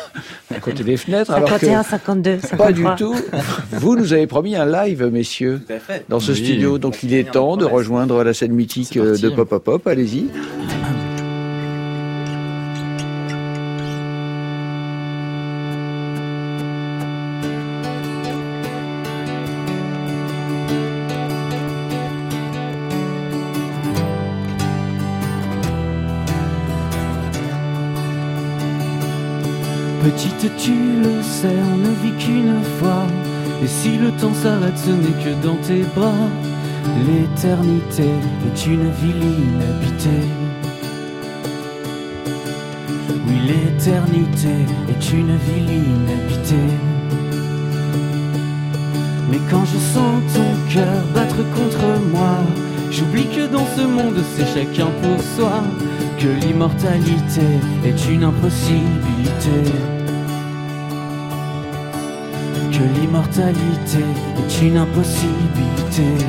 à côté des fenêtres. cinquante et un, cinquante-deux, pas du tout. Vous nous avez promis un live, messieurs, dans ce oui. studio. Donc il est temps de rejoindre la scène mythique de Pop Pop Pop. Allez-y. Petite, tu le sais, on ne vit qu'une fois. Et si le temps s'arrête, ce n'est que dans tes bras. L'éternité est une ville inhabitée. Oui, l'éternité est une ville inhabitée. Mais quand je sens ton cœur battre contre moi, j'oublie que dans ce monde c'est chacun pour soi. Que que l'immortalité est une impossibilité, que l'immortalité est une impossibilité.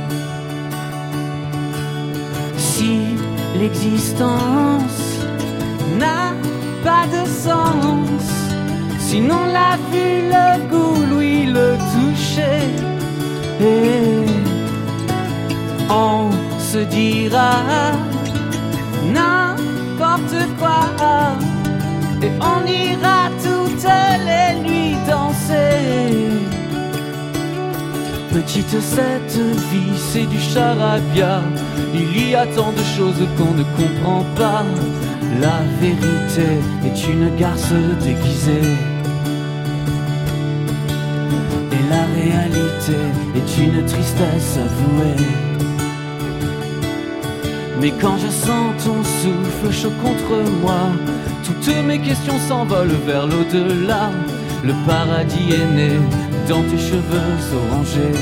Si l'existence n'a pas de sens, sinon la vue, le goût, l'ouïe, le toucher, et on se dira n'importe quoi, et on ira toutes les nuits danser. Petite cette vie, c'est du charabia, il y a tant de choses qu'on ne comprend pas. La vérité est une garce déguisée, et la réalité est une tristesse avouée. Mais quand je sens ton souffle chaud contre moi, toutes mes questions s'envolent vers l'au-delà. Le paradis est né dans tes cheveux orangés,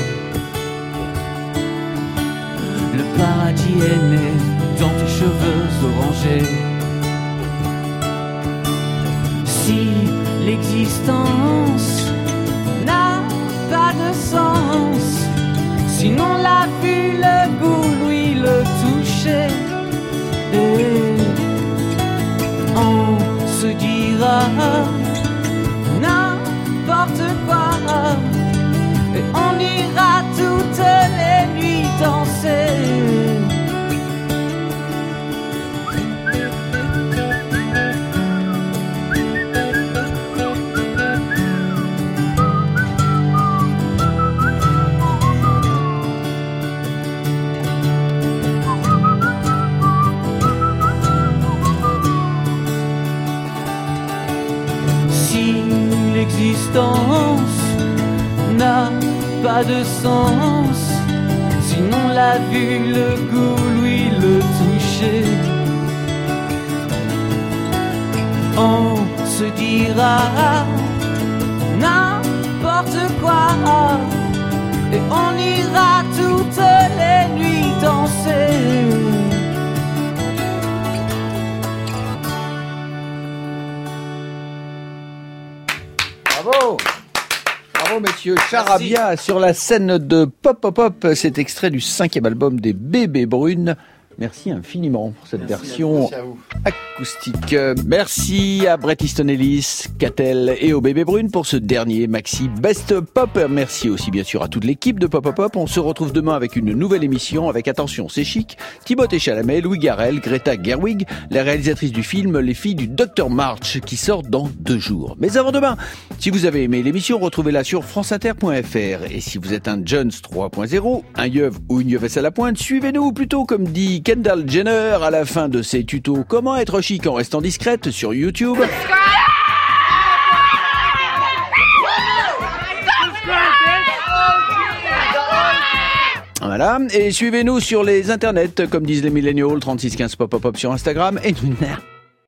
le paradis est né dans tes cheveux orangés. Si l'existence n'a pas de sens, sinon la vue, le goût, l'ouïe, le toucher, et on se dira n'importe quoi, et on ira toutes les nuits danser. L'existence n'a pas de sens, sinon la vue, le goût, l'ouïe, le toucher, on se dira n'importe quoi, et on ira toutes les nuits danser. Bravo! Bravo messieurs, Charabia sur la scène de Pop Pop Pop, cet extrait du cinquième album des Bébés Brunes. Merci infiniment pour cette merci version à vous. Acoustique. Merci à Bret Easton Ellis, Catel et aux Bébés Brunes pour ce dernier maxi Best Pop. Merci aussi bien sûr à toute l'équipe de Pop Pop Pop. On se retrouve demain avec une nouvelle émission avec, attention, c'est chic, Timothée Chalamet, Louis Garrel, Greta Gerwig, la réalisatrice du film Les filles du docteur March qui sort dans deux jours. Mais avant demain, si vous avez aimé l'émission, retrouvez-la sur franceinter point f r. Et si vous êtes un Jones trois point zéro, un yeuf ou une yeufesse à la pointe, suivez-nous, ou plutôt comme dit Kendall Jenner à la fin de ses tutos comment être chic en restant discrète sur YouTube. Voilà, et suivez-nous sur les internets, comme disent les millennials, trente-six quinze pop pop pop sur Instagram et